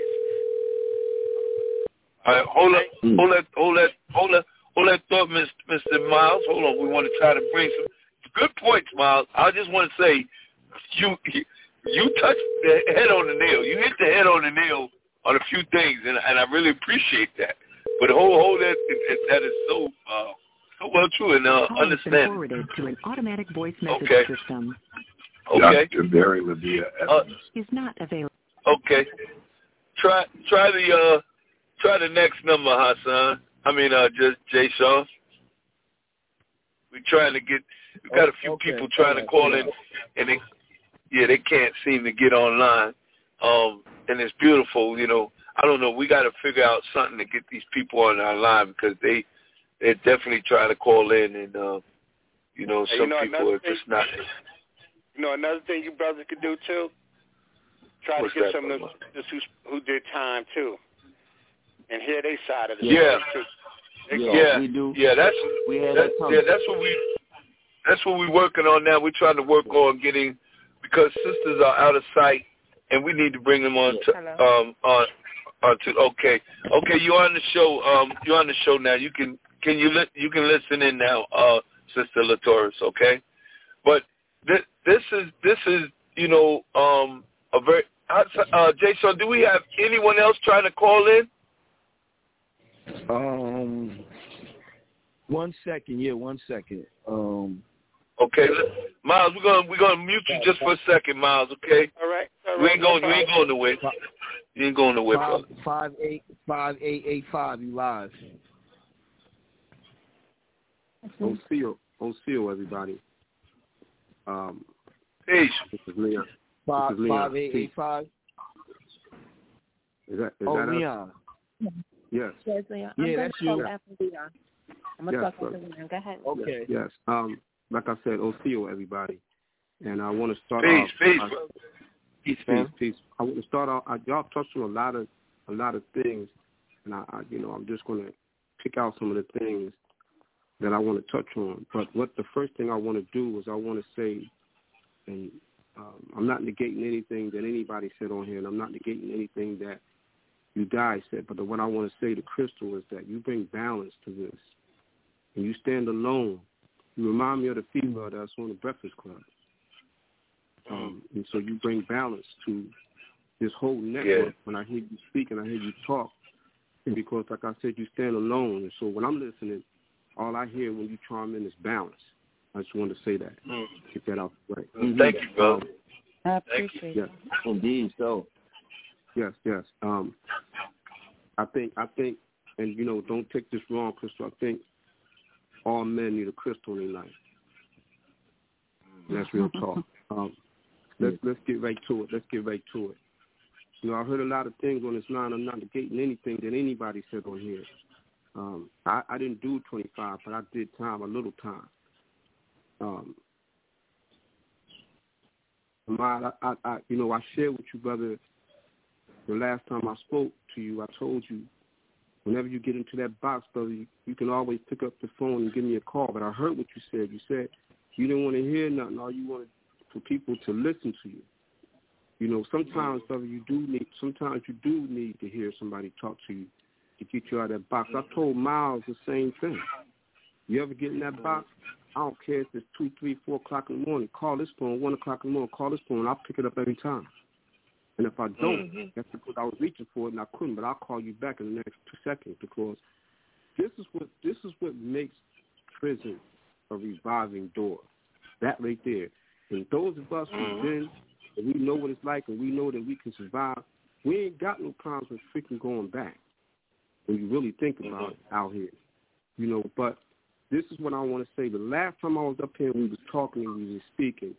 S3: All right, hold up, hold that, hold that, hold that, hold that thought, Mister Miles. Hold on, we want to try to bring some good points, Miles. I just want to say, you you touched the head on the nail. You hit the head on the nail on a few things, and and I really appreciate that. But hold hold that that is so uh, so well true and uh,
S1: Call has been
S3: understand.
S1: forwarded to an automatic voice message
S3: Okay.
S1: system.
S3: Okay.
S8: Doctor Barry Levia
S3: Uh,
S8: Evans.
S1: Is not available.
S3: okay. Try try the uh try the next number, Hassan. I mean uh just Jay Shaw. We're trying to get we got a few
S4: Okay.
S3: people trying to call in and they yeah, they can't seem to get online. Um and it's beautiful, you know. I don't know, we gotta figure out something to get these people on our line because they they definitely try to call in and uh you know,
S7: Hey,
S3: some
S7: you know,
S3: people
S7: another
S3: are just not
S7: You know, another thing you brothers could do too. Try
S3: What's
S7: to get
S3: that,
S7: some of
S3: brother?
S7: those who who did time too, and hear their side of the
S3: Yeah.
S7: story too. They
S4: Yeah,
S7: go,
S3: yeah,
S4: we do.
S3: yeah, that's
S4: We had
S3: that,
S4: that coming.
S3: yeah, that's what we that's what we're working on now. We're trying to work on getting because sisters are out of sight, and we need to bring them on to um on on to okay okay you're on the show um you're on the show now. You can can you li- you can listen in now, uh, Sister Latoris, okay? But th- this is this is you know um, a very uh, Jason. Do we have anyone else trying to call in?
S6: Um, one second. Yeah, one second. Um.
S3: Okay, Miles, we're gonna we're gonna mute you just for a second, Miles. Okay.
S7: All right. All right.
S3: You ain't going. You ain't going nowhere. You ain't going nowhere,
S6: Five,
S3: brother.
S6: five eight five eight eight five. You live.
S8: Oseo, Oseo, everybody. Um,
S3: Peace.
S8: This is Leon.
S6: Five
S8: this is Leon.
S6: five eight eight five.
S8: Is that is
S6: Oh,
S8: that
S6: Leon.
S8: us? Yes.
S9: Yes, Leon. I'm
S6: Yeah,
S9: going
S6: that's
S9: to call
S6: you.
S9: after Leon. I'm going to
S8: Yes,
S9: talk to
S8: brother.
S9: Leon. Go ahead.
S6: Okay.
S8: Yes. Um, like I said, Oseo, everybody. And I want to start
S3: Peace,
S8: off.
S3: peace,
S8: I,
S3: brother.
S8: Peace, peace, peace. I want to start off. I, y'all touched on a lot of a lot of things, and I, I you know, I'm just going to pick out some of the things that I want to touch on. But what the first thing I want to do is I want to say, and um, I'm not negating anything that anybody said on here, and I'm not negating anything that you guys said. But the, what I want to say to Crystal is that you bring balance to this, and you stand alone. You remind me of the female that's on the Breakfast Club. Um, and so you bring balance to this whole network.
S3: Yeah.
S8: When I hear you speak and I hear you talk, and because, like I said, you stand alone. And so when I'm listening, all I hear when you chime in is balance. I just wanted to say that.
S3: Mm.
S8: Get that out the way.
S3: Mm-hmm. Thank you, brother.
S8: Um,
S5: I appreciate
S8: yes.
S5: it.
S4: Indeed, so.
S8: Yes, yes. Um, I think, I think, and you know, don't take this wrong, Crystal. I think all men need a crystal in their life. That's real talk. Um, let's let's get right to it. Let's get right to it. You know, I heard a lot of things on this line. I'm not negating anything that anybody said on here. Um, I, I didn't do twenty-five, but I did time, a little time. Um, my, I, I, you know, I shared with you, brother, the last time I spoke to you, I told you, whenever you get into that box, brother, you, you can always pick up the phone and give me a call. But I heard what you said. You said you didn't want to hear nothing. All you wanted for people to listen to you. You know, sometimes, brother, you do need, sometimes you do need to hear somebody talk to you to get you out of that box. I told Miles the same thing. You ever get in that box? I don't care if it's two, three, four o'clock in the morning. Call this phone, one o'clock in the morning. Call this phone. I'll pick it up every time. And if I don't, mm-hmm. that's because I was reaching for it and I couldn't. But I'll call you back in the next two seconds because this is what this is what makes prison a reviving door. That right there. And those of us who've been, and we know what it's like, and we know that we can survive. We ain't got no problems with freaking going back. When you really think about it out here, you know. But this is what I want to say. The last time I was up here, we was talking and we was speaking.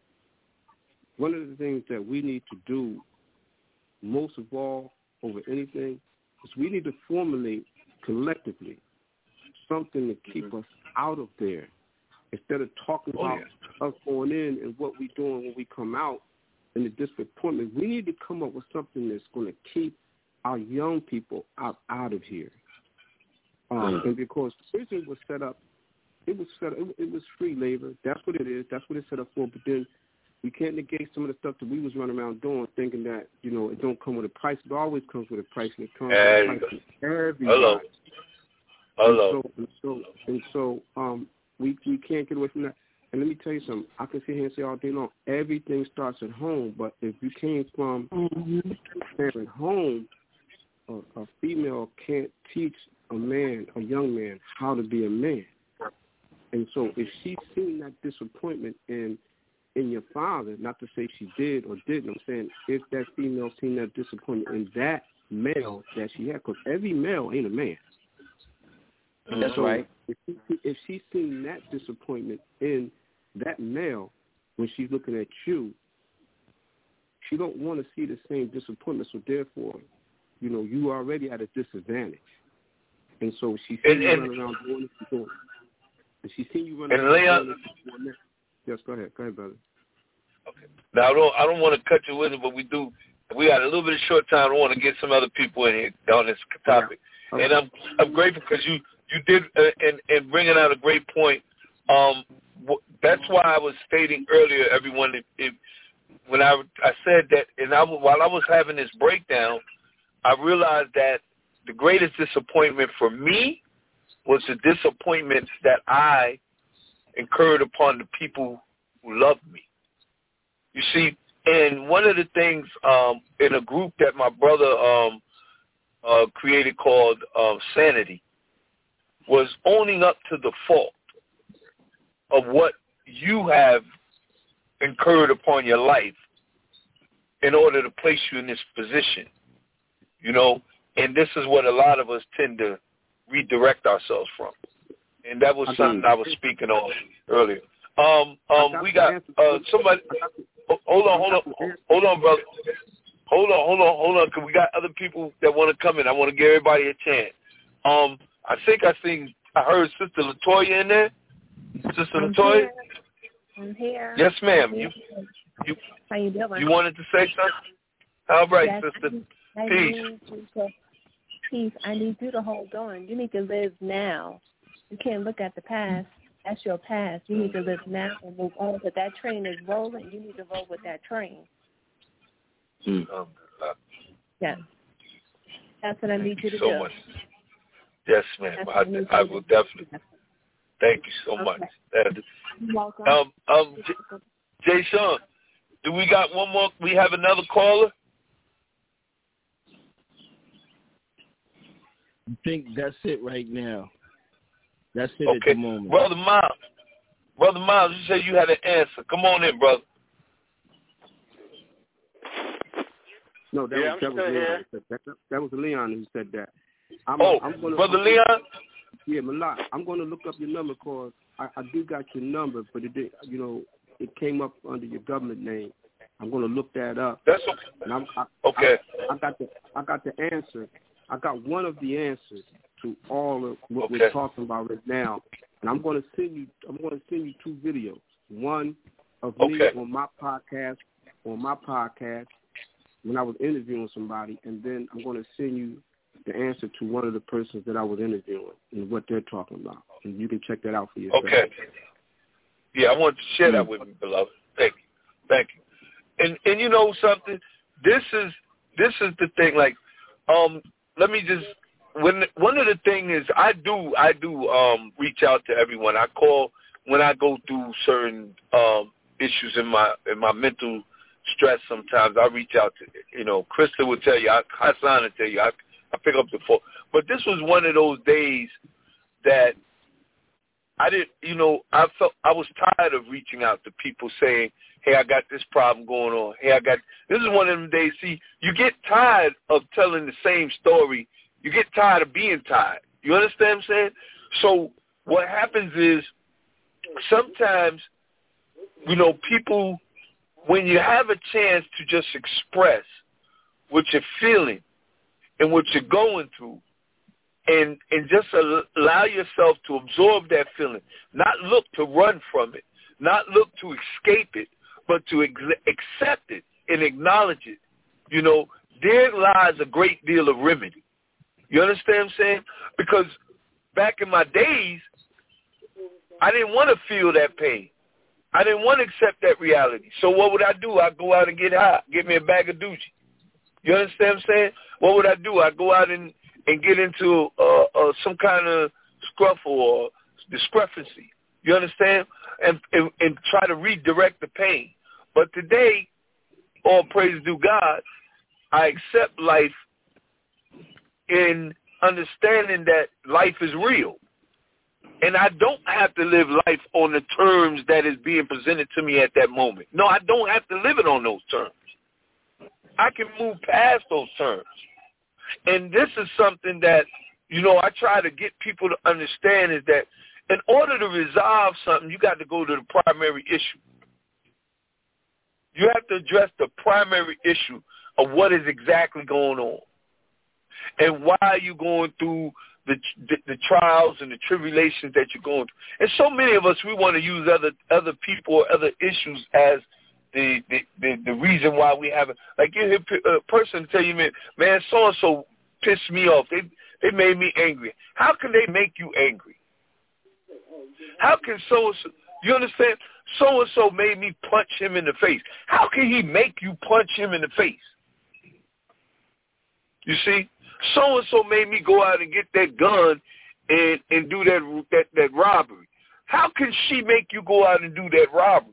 S8: One of the things that we need to do, most of all, over anything, is we need to formulate collectively something to keep mm-hmm. us out of there. Instead of talking oh, about yeah. us going in and what we're doing when we come out and the disappointment, we need to come up with something that's going to keep our young people out, out of here. Um, mm-hmm. And because prison was set up, it was set up, it, it was free labor. That's what it is. That's what it's set up for. But then we can't negate some of the stuff that we was running around doing, thinking that, you know, it don't come with a price. It always comes with a price, and it comes and with a price for everybody.
S3: Hello. Hello.
S8: And so, and so, and so um, we we can't get away from that. And let me tell you something. I can sit here and say all day long, everything starts at home. But if you came from mm-hmm. at home, a, a female can't teach a man, a young man, how to be a man. And so if she's seen that disappointment in in your father, not to say she did or didn't, I'm saying if that female seen that disappointment in that male that she had, because every male ain't a man.
S4: That's
S8: so
S4: right.
S8: If, she, if she's seen that disappointment in that male when she's looking at you, she don't want to see the same disappointment. So therefore, you know, you are already at a disadvantage. And so she sees
S3: and,
S8: you
S3: and,
S8: running around doing this and doing it. And she seen you running
S3: and
S8: around
S3: Leon,
S8: doing this and doing that. Yes, go ahead. Go ahead, brother.
S3: Okay. Now, I don't, I don't want to cut you with it, but we do. We got a little bit of short time. I want to get some other people in here on this topic. Yeah. Okay. And I'm I'm grateful because you, you did, uh, and, and bringing out a great point. Um, w- that's why I was stating earlier, everyone, if, if, when I, I said that, and I, while I was having this breakdown, I realized that the greatest disappointment for me
S10: was the disappointments that I incurred upon the people who loved me. You see, and one of the things um, in a group that my brother um, uh, created called uh, Sanity was owning up to the fault of what you have incurred upon your life in order to place you in this position, you know, and this is what a lot of us tend to redirect ourselves from. And that was something I was speaking on earlier. Um, um, we got uh, somebody. Hold on, hold on, hold on, brother. Hold on, hold on, hold on, because we got other people that want to come in. I want to give everybody a chance. Um, I think I seen, I heard Sister Latoya in there. Sister I'm Latoya.
S11: Here. I'm here.
S10: Yes, ma'am. You, you,
S11: How you doing?
S10: You wanted to say something? All right,
S11: yes,
S10: Sister.
S11: I, I
S10: Peace.
S11: To, peace. I need you to hold on. You need to live now. You can't look at the past. That's your past. You need to live now and move on. But that train is rolling. You need to roll with that train.
S10: Mm.
S11: Yeah. That's what I need
S10: Thank
S11: you to
S10: so
S11: do.
S10: Much. Yes, ma'am. I, I will definitely. Thank you so
S11: okay.
S10: much.
S11: You're welcome.
S10: Um, um, J- Jay Sean, do we got one more? We have another caller?
S6: I think that's it right now. That's it
S10: okay.
S6: at the moment.
S10: Brother Miles, Brother Miles, you said you had an answer. Come on in, brother.
S8: No, that
S7: yeah,
S8: was that
S7: I'm
S8: was
S7: still
S8: Leon.
S7: here.
S8: That, that, that was Leon who said that. I'm,
S10: oh,
S8: I'm gonna,
S10: Brother
S8: I'm,
S10: Leon?
S8: Yeah, Malak, I'm going to look up your number because I, I do got your number, but it did, you know, it came up under your government name. I'm going to look that up.
S10: That's okay.
S8: And I'm, I,
S10: okay.
S8: I, I got the I got the answer. I got one of the answers to all of what
S10: okay.
S8: we're talking about right now. And I'm going to send you. I'm going to send you two videos. One of me
S10: okay.
S8: on my podcast, on my podcast when I was interviewing somebody, and then I'm going to send you the answer to one of the persons that I was interviewing and what they're talking about. And you can check that out for yourself.
S10: Okay. Yeah, I want to share that with me, beloved. Thank you. Thank you. And and you know something? This is this is the thing, like, um, let me just when one of the things is I do I do um reach out to everyone. I call when I go through certain um issues in my in my mental stress sometimes I reach out to you know, Krista will tell you, I Hassan will tell you, I I pick up the phone. But this was one of those days that I didn't, you know, I felt I was tired of reaching out to people saying, hey, I got this problem going on. Hey, I got, this is one of them days. See, you get tired of telling the same story. You get tired of being tired. You understand what I'm saying? So what happens is sometimes, you know, people, when you have a chance to just express what you're feeling, and what you're going through, and and just allow yourself to absorb that feeling, not look to run from it, not look to escape it, but to ex- accept it and acknowledge it. You know, there lies a great deal of remedy. You understand what I'm saying? Because back in my days, I didn't want to feel that pain. I didn't want to accept that reality. So what would I do? I'd go out and get high, get me a bag of Doogie. You understand what I'm saying? What would I do? I'd go out and, and get into uh, uh, some kind of scruffle or discrepancy. You understand? And, and and try to redirect the pain. But today, all praise due God, I accept life in understanding that life is real. And I don't have to live life on the terms that is being presented to me at that moment. No, I don't have to live it on those terms. I can move past those terms. And this is something that, you know, I try to get people to understand is that in order to resolve something, you got to go to the primary issue. You have to address the primary issue of what is exactly going on and why are you going through the, the the trials and the tribulations that you're going through. And so many of us, we want to use other other people or other issues as The, the the the reason why we haven't, like, you hear a person tell you, man, man, so and so pissed me off. They they made me angry. How can they make you angry? How can so and so? You understand? So and so made me punch him in the face. How can he make you punch him in the face? You see, so and so made me go out and get that gun and and do that that that robbery. How can she make you go out and do that robbery?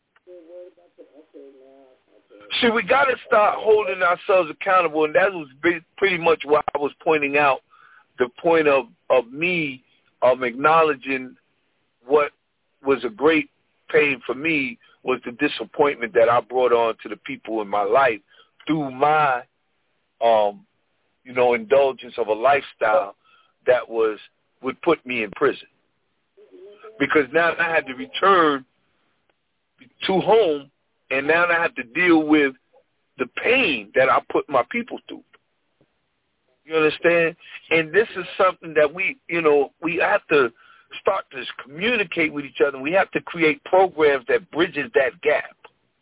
S10: See, we got to start holding ourselves accountable, and that was pretty much what I was pointing out, the point of, of me um, acknowledging what was a great pain for me was the disappointment that I brought on to the people in my life through my, um, you know, indulgence of a lifestyle that was would put me in prison. Because now I had to return to home, and now I have to deal with the pain that I put my people through. You understand? And this is something that we, you know, we have to start to communicate with each other. We have to create programs that bridges that gap.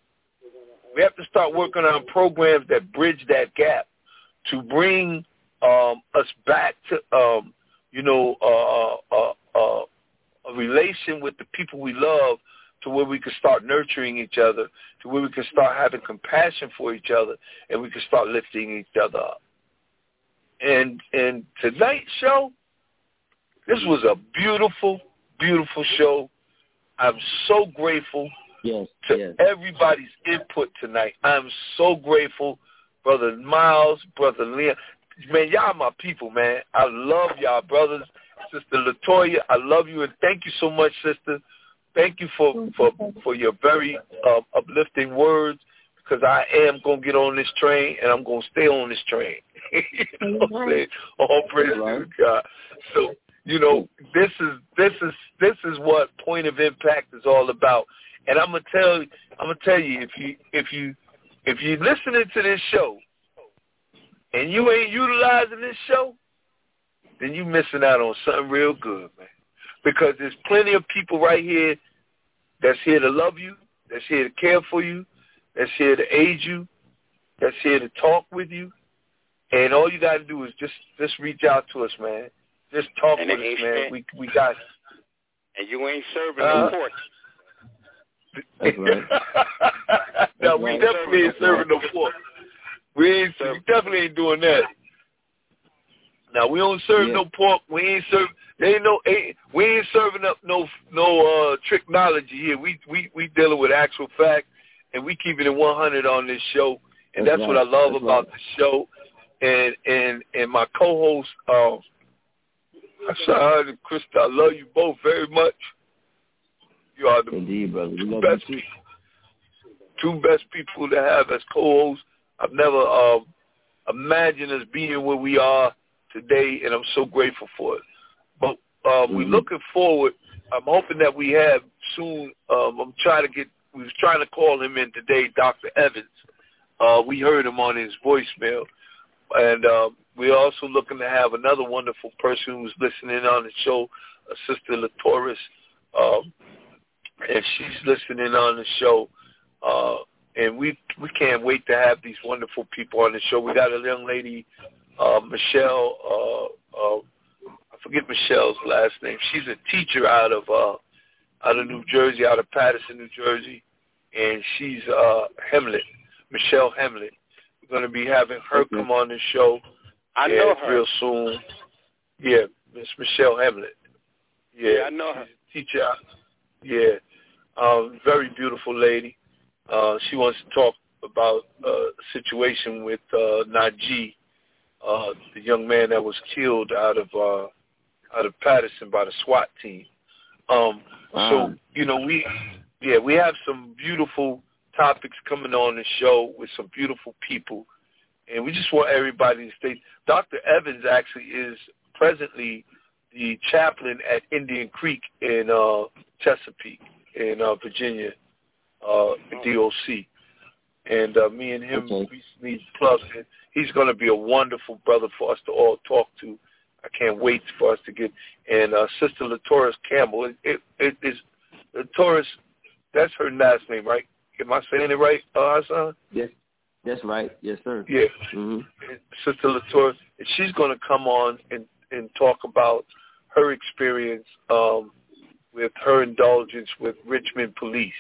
S10: We have to start working on programs that bridge that gap to bring um, us back to, um, you know, uh, uh, uh, a relation with the people we love, to where we can start nurturing each other, to where we can start having compassion for each other, and we can start lifting each other up. And and tonight's show, this was a beautiful, beautiful show. I'm so grateful
S4: yes,
S10: to
S4: yes.
S10: everybody's input tonight. I'm so grateful, Brother Miles, Brother Leon. Man, y'all my people, man. I love y'all, brothers. Sister LaToya, I love you, and thank you so much, sister. Thank you for, for, for your very uh, uplifting words, because I am going to get on this train, and I'm going to stay on this train. You know what I'm saying? All praise to God. So, you know, this is this is this is what Point of Impact is all about. And I'm gonna tell I'm gonna tell you if you if you if you're listening to this show and you ain't utilizing this show, then you missing out on something real good, man. Because there's plenty of people right here that's here to love you, that's here to care for you, that's here to aid you, that's here to talk with you. And all you got to do is just, just reach out to us, man. Just talk
S7: and
S10: with us, man. We we got
S7: And you ain't serving
S10: uh,
S7: no pork.
S4: That's right.
S10: No, we
S4: right.
S10: definitely ain't serving no pork. We ain't we definitely ain't doing that. Now we don't serve
S4: yeah.
S10: no pork. We ain't serve. There ain't no. Ain't, we ain't serving up no no uh, technology here. We we we dealing with actual fact, and we keeping it one hundred on this show. And that's, that's
S4: right.
S10: what I love
S4: that's
S10: about
S4: right.
S10: the show. And and and my co-host, um, Hassan and Krista, I love you both very much. You are the
S4: Indeed, brother. We
S10: two
S4: love
S10: best
S4: you too.
S10: people, two best people to have as co-hosts. I've never um, imagined us being where we are today, and I'm so grateful for it. But um, mm-hmm. we're looking forward. I'm hoping that we have soon. Um, I'm trying to get. We was trying to call him in today, Doctor Evans. Uh, we heard him on his voicemail. And uh, we're also looking to have another wonderful person who's listening on the show, uh, Sister LaToris, um, and she's listening on the show. Uh, and we we can't wait to have these wonderful people on the show. We got a young lady, uh, Michelle. Uh, uh, I forget Michelle's last name. She's a teacher out of uh, out of New Jersey, out of Paterson, New Jersey, and she's uh, Hemlet, Michelle Hemlet. Going to be having her come on the show.
S7: I
S10: yeah,
S7: know her
S10: real soon. Yeah, Miss Michelle Hemlet. Yeah,
S7: yeah, I know her.
S10: Teacher. Yeah, um, very beautiful lady. Uh, she wants to talk about uh, a situation with uh, Najee, uh, the young man that was killed out of uh, out of Paterson by the SWAT team. Um,
S4: wow.
S10: So you know we, yeah, we have some beautiful topics coming on the show with some beautiful people, and we just want everybody to stay. Doctor Evans actually is presently the chaplain at Indian Creek in uh, Chesapeake in uh, Virginia, uh, D O C, and uh, me and him
S4: okay.
S10: recently plugged in. He's going to be a wonderful brother for us to all talk to. I can't wait for us to get, and uh, Sister LaToris Campbell, it, it, it is LaToris, that's her last name, right? Am I saying it right, uh, Hassan?
S4: Yes, that's right. Yes, sir.
S10: Yeah.
S4: Mm-hmm.
S10: Sister LaToris, and she's going to come on and, and talk about her experience um, with her indulgence with Richmond police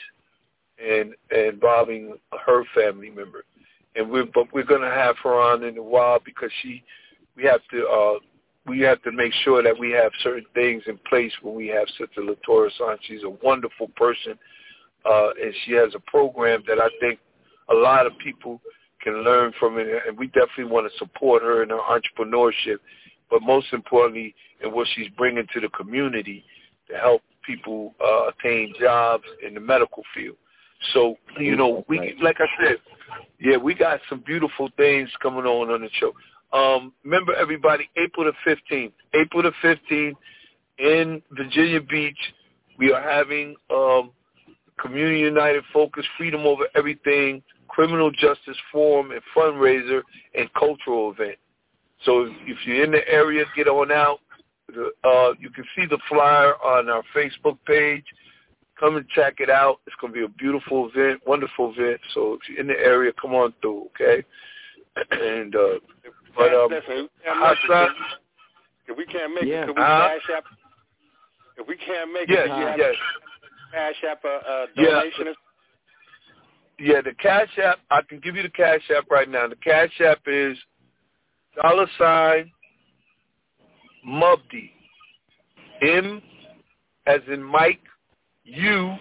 S10: and, and involving her family member. And we're but we're going to have her on in a while because she we have to uh, we have to make sure that we have certain things in place when we have Sister Latoya on. She's a wonderful person, uh, and she has a program that I think a lot of people can learn from it, and we definitely want to support her in her entrepreneurship, but most importantly in what she's bringing to the community to help people uh, attain jobs in the medical field. So, you know, we like I said, yeah, we got some beautiful things coming on on the show. Um, remember, everybody, April the fifteenth, April the fifteenth in Virginia Beach, we are having um, Community United Focus, Freedom Over Everything, Criminal Justice Forum and fundraiser and cultural event. So if, if you're in the area, get on out. Uh, you can see the flyer on our Facebook page. Come and check it out. It's going to be a beautiful event, wonderful event. So if you're in the area, come on through, okay? And uh, but um,
S7: Listen,
S10: Hassan,
S7: if we can't make
S10: yeah.
S7: it, can we
S10: uh,
S7: cash app? If we can't make
S10: yes,
S7: it, you have
S10: yes.
S7: cash app a, a donation.
S10: Yeah. yeah, the Cash App. I can give you the Cash App right now. The Cash App is dollar sign Mubdi, M as in Mike, U,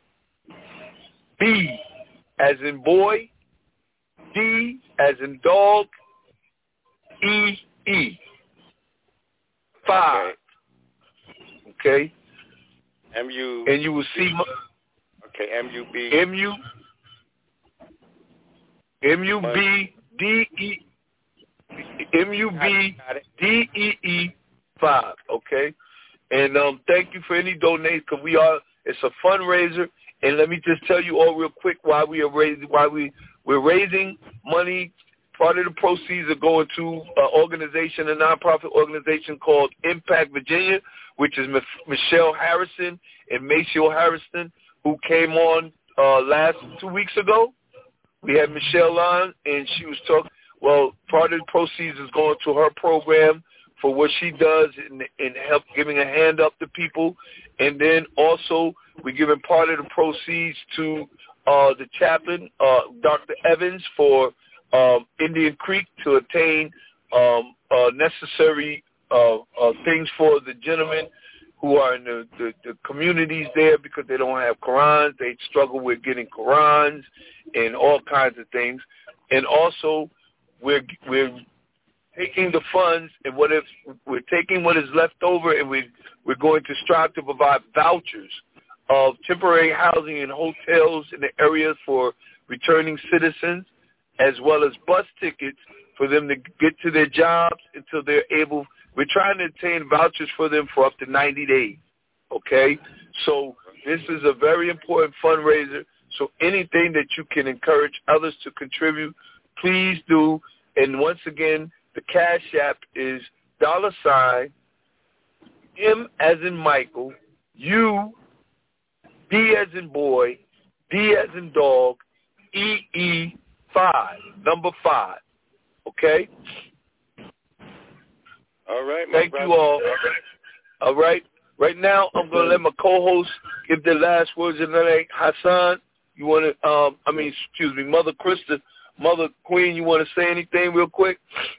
S10: B as in boy, D as in dog, E, E. Five. Okay.
S7: M U.
S10: And you will see.
S7: Okay, M U B.
S10: M U. M U B D E. M U B D E E five. Okay. And um, thank you for any donation, because we are. It's a fundraiser, and let me just tell you all real quick why we are raising. Why we we're raising money. Part of the proceeds are going to an organization, a nonprofit organization called Impact Virginia, which is M- Michelle Harrison and Maceo Harrison, who came on uh, last two weeks ago. We had Michelle on, and she was talking. Well, part of the proceeds is going to her program for what she does in, in help giving a hand up to people. And then also we're giving part of the proceeds to uh, the chaplain, uh, Doctor Evans, for um, Indian Creek to attain um, uh, necessary uh, uh, things for the gentlemen who are in the, the, the communities there, because they don't have Qurans. They struggle with getting Qurans and all kinds of things. And also we're we're taking the funds, and what if we're taking what is left over, and we we're going to strive to provide vouchers of temporary housing and hotels in the areas for returning citizens, as well as bus tickets for them to get to their jobs until they're able. We're trying to obtain vouchers for them for up to ninety days, okay? So this is a very important fundraiser. So anything that you can encourage others to contribute, please do. And once again, the Cash App is dollar sign M as in Michael, U, B as in boy, D as in dog, E E five, number five. Okay?
S7: All right, my
S10: Thank
S7: brother.
S10: you all. All right. Right now, I'm going to let my co-host give the last words of the night. Hassan, you want to, um, I mean, excuse me, Mother Krista, Mother Queen, you want to say anything real quick?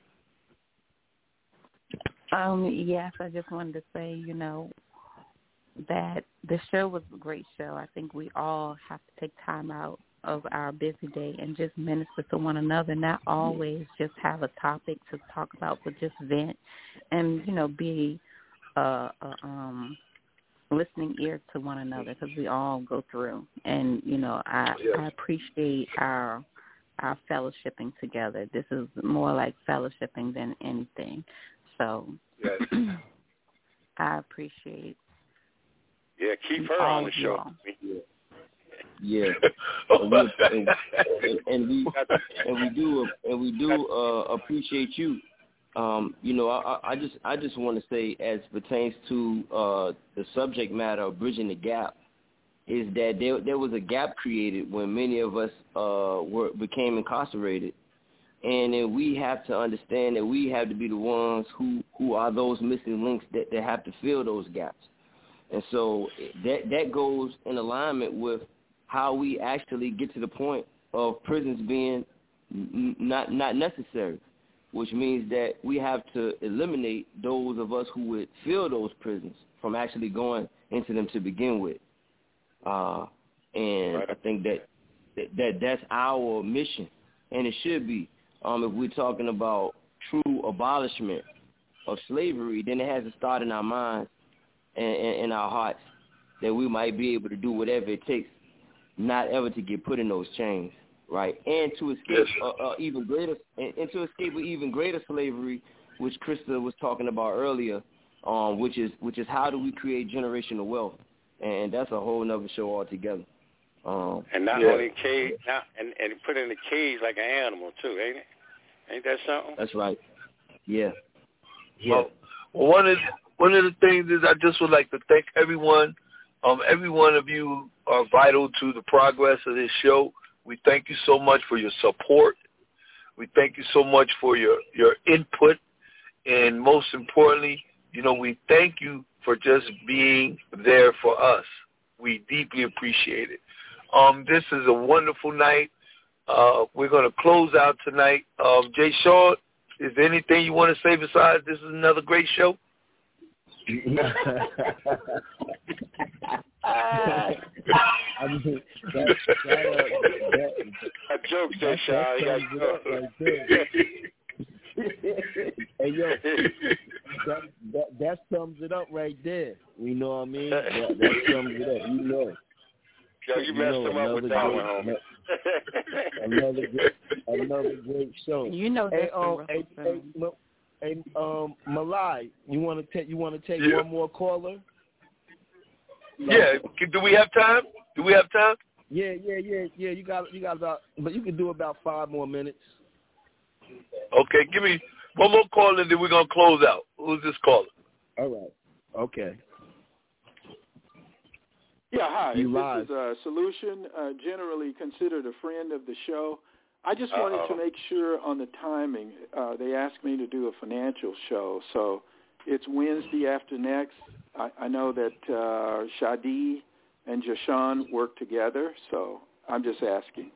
S5: Um, yes, I just wanted to say, you know, that the show was a great show. I think we all have to take time out of our busy day and just minister to one another, not always just have a topic to talk about, but just vent and, you know, be a, a um, listening ear to one another, because we all go through. And, you know, I,
S10: yes.
S5: I appreciate our our fellowshipping together. This is more like fellowshipping than anything. So
S10: yes.
S5: I appreciate
S7: Yeah, keep her on the show.
S4: Yeah, and we, and, and we and we do and we do uh, appreciate you. Um, you know, I, I just I just want to say, as pertains to uh, the subject matter of bridging the gap, is that there there was a gap created when many of us uh, were became incarcerated, and then we have to understand that we have to be the ones who, who are those missing links that, that have to fill those gaps. And so that that goes in alignment with how we actually get to the point of prisons being n- not not necessary. which means that we have to eliminate those of us who would fill those prisons from actually going into them to begin with. Uh, and right. I think that, that that that's our mission, and it should be. Um, if we're talking about true abolishment of slavery, then it has to start in our minds and, and in our hearts that we might be able to do whatever it takes not ever to get put in those chains, right? And to escape uh, uh, even greater, and, and to escape even greater slavery, which Krista was talking about earlier, um, which is which is how do we create generational wealth, and that's a whole nother show altogether. Um,
S7: and not
S4: yeah.
S7: only cage, not, and and put in the cage like an animal too, ain't it? Ain't that something?
S4: That's right. Yeah. Yeah.
S10: Well, well, one of one of the things is I just would like to thank everyone. Um, every one of you are vital to the progress of this show. We thank you so much for your support. We thank you so much for your, your input. And most importantly, you know, we thank you for just being there for us. We deeply appreciate it. Um, this is a wonderful night. Uh, we're going to close out tonight. Um, Jay Shaw, is there anything you want to say besides this is another great show?
S6: I mean, that, that, uh, that,
S7: a joke, Jay Shaw.
S6: Hey, yo, that, that, that sums it up right there. You know what I mean? That, that sums it up. You know.
S7: Yo, you, you messed know, him up with that
S6: great,
S7: one, homie.
S6: another, great, another great show.
S5: You know
S6: hey,
S5: that's
S6: um, hey, hey, no, hey, um, Malai, you want to take you want to take
S10: yeah.
S6: one more caller?
S10: Yeah. Do we have time? Do we have time?
S6: Yeah, yeah, yeah, yeah. You got you got about, but you can do about five more minutes.
S10: Okay, give me one more call and then we're gonna close out. Who's this caller?
S6: All right. Okay.
S12: Yeah, hi.
S6: You
S12: this
S6: live.
S12: is uh, Solution, uh, generally considered a friend of the show. I just wanted
S7: Uh-oh.
S12: to make sure on the timing. Uh, they asked me to do a financial show, so it's Wednesday after next. I, I know that uh, Shadi and Jashawn work together, so I'm just asking.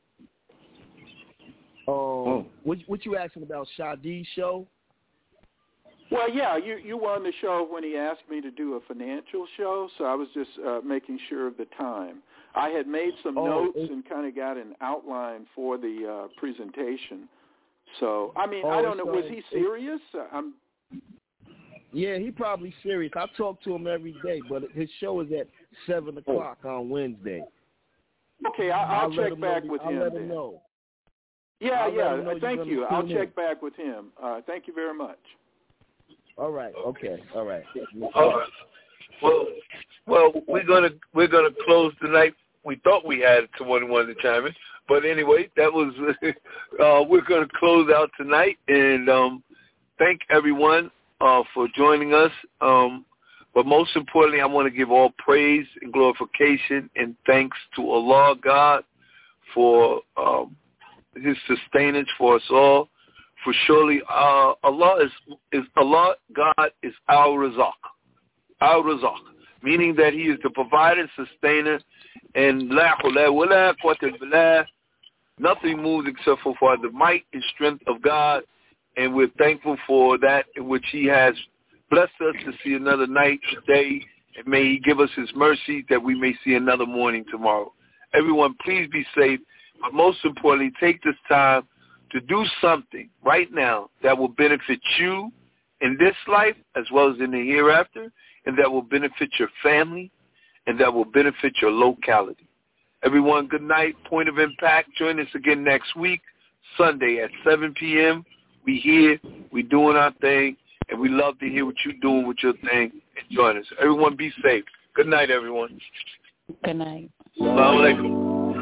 S6: Um, oh. what, what you asking about Shadi's show?
S12: Well, yeah, you, you were on the show when he asked me to do a financial show, so I was just uh, making sure of the time. I had made some
S6: oh,
S12: notes
S6: it,
S12: and kind of got an outline for the uh, presentation. So, I mean,
S6: oh,
S12: I don't know,
S6: so
S12: was he serious? I'm.
S6: Yeah, he probably serious. I talk to him every day, but his show is at seven o'clock on Wednesday.
S12: Okay, I, I'll,
S6: I'll
S12: check back
S6: know,
S12: with
S6: I'll
S12: him.
S6: let
S12: then.
S6: him know.
S12: Yeah,
S6: I'll
S12: yeah,
S6: him know
S12: thank you. I'll check
S6: in.
S12: back with him. Uh, thank you very much.
S6: All right. Okay. All right.
S10: All right. Well, well, we're gonna we're gonna close tonight. We thought we had someone who wanted to chime in, but anyway, that was. uh, we're gonna close out tonight, and um, thank everyone uh, for joining us. Um, but most importantly, I want to give all praise and glorification and thanks to Allah God for um, His sustenance for us all. For surely uh, Allah is, is Allah God is our Razak, our Razak, meaning that He is the provider, sustainer, and la hawla wa la quwwata billah. Nothing moves except for, for the might and strength of God, and we're thankful for that in which He has blessed us to see another night today, and may He give us His mercy that we may see another morning tomorrow. Everyone, please be safe, but most importantly, take this time to do something right now that will benefit you in this life as well as in the hereafter, and that will benefit your family, and that will benefit your locality. Everyone, good night. Point of Impact. Join us again next week, Sunday at seven p.m. We here, we doing our thing, and we love to hear what you're doing with your thing, and join us. Everyone be safe. Good night, everyone.
S5: Good night.
S10: Assalamu alaikum.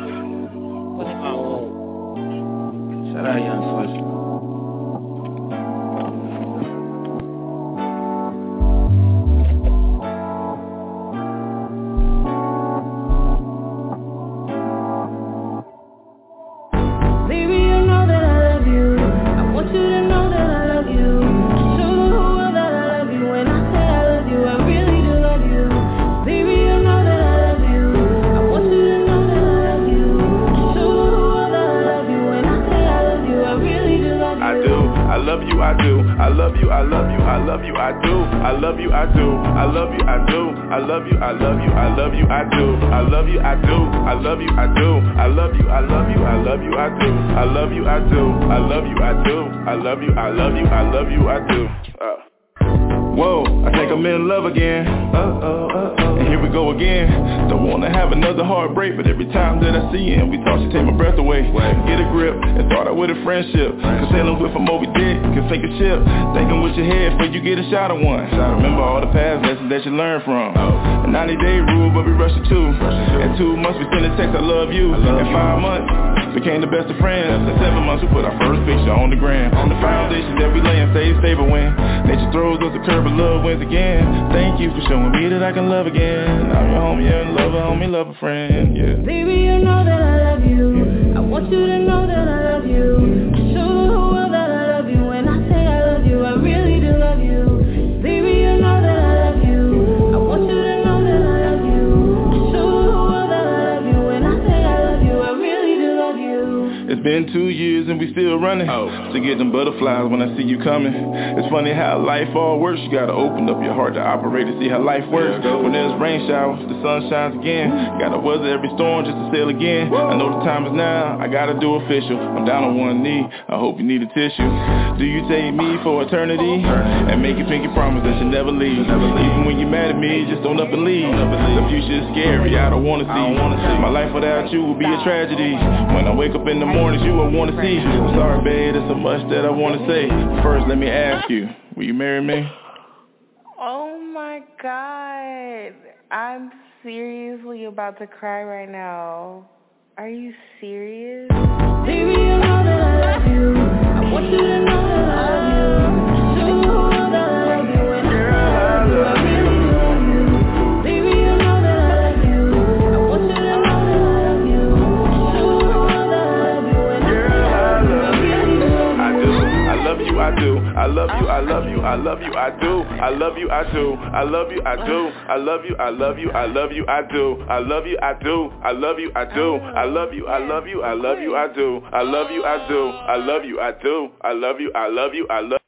S13: Shout out Young Swiss.
S14: I really do. love you, I do. I love you, I do. I love you, I do. I love you, I love you, I love you, I do. I love you, I do. I love you, I do. I love you, I love you, I love you, I do. I love you, I do. I love you, I do. I love you, I love you, I love you, I do. Uh. Whoa, I think I'm in love again. Uh-oh, uh-oh. And here we go again. Don't wanna have another heartbreak, but every time that I see him, we talk, she take my breath away. Get a grip and start out with a friendship. Cause sailing with a Moby Dick can sink a ship. Thinking with your head before you get a shot of one. Remember all the past lessons that you learned from. A ninety day rule, but we rush it too. In two months we send a text, I love you. In five months, became the best of friends. In seven months we put our first picture on the gram. On the foundation that we lay and say stable when nature throws us a curve, but love wins again. Thank you for showing me that I can love again. I'm your homie and lover, homie, lover, friend, yeah.
S15: Baby, you know that I love you. I want you to know that I love you. Show the whole world that I love you. When I say I love you, I really do love you. Baby, you know that I love you. I want you to know that I love you. Show the whole world that I love you. When I say I love you, I really do love you.
S14: It's been two years and we still running. Oh. To get them butterflies when I see you coming. It's funny how life all works. You gotta open up your heart to operate to see how life works. When there's rain showers, the sun shines again. Gotta weather every storm just to sail again. I know the time is now, I gotta do official. I'm down on one knee, I hope you need a tissue. Do you take me for eternity? And make a pinky promise that you never leave. Even when you're mad at me, just don't up and leave. The future is scary, I don't wanna see. My life without you will be a tragedy. When I wake up in the mornings, you will wanna see. I'm sorry, babe, there's so much that I wanna say. First, let me ask you, will you marry me?
S16: Oh my God. I'm seriously about to cry right now. Are you serious?
S15: Baby, you know that I love you. I want you to know that I love you. Show the whole world that I love you. When I love you, I really do love you. Baby, you know that I love you. I want you to know that I love you. Show the whole world that I love you. When I love you, I really do love you.
S14: I do. I love you, I do. I love you, I love you, I love you, I do. I love you, I do. I love you, I do. I love you, I love you, I love you, I do. I love you, I do. I love you, I do. I love you, I love you, I love you, I do. I love you, I do. I love you, I do. I love you, I love you, I love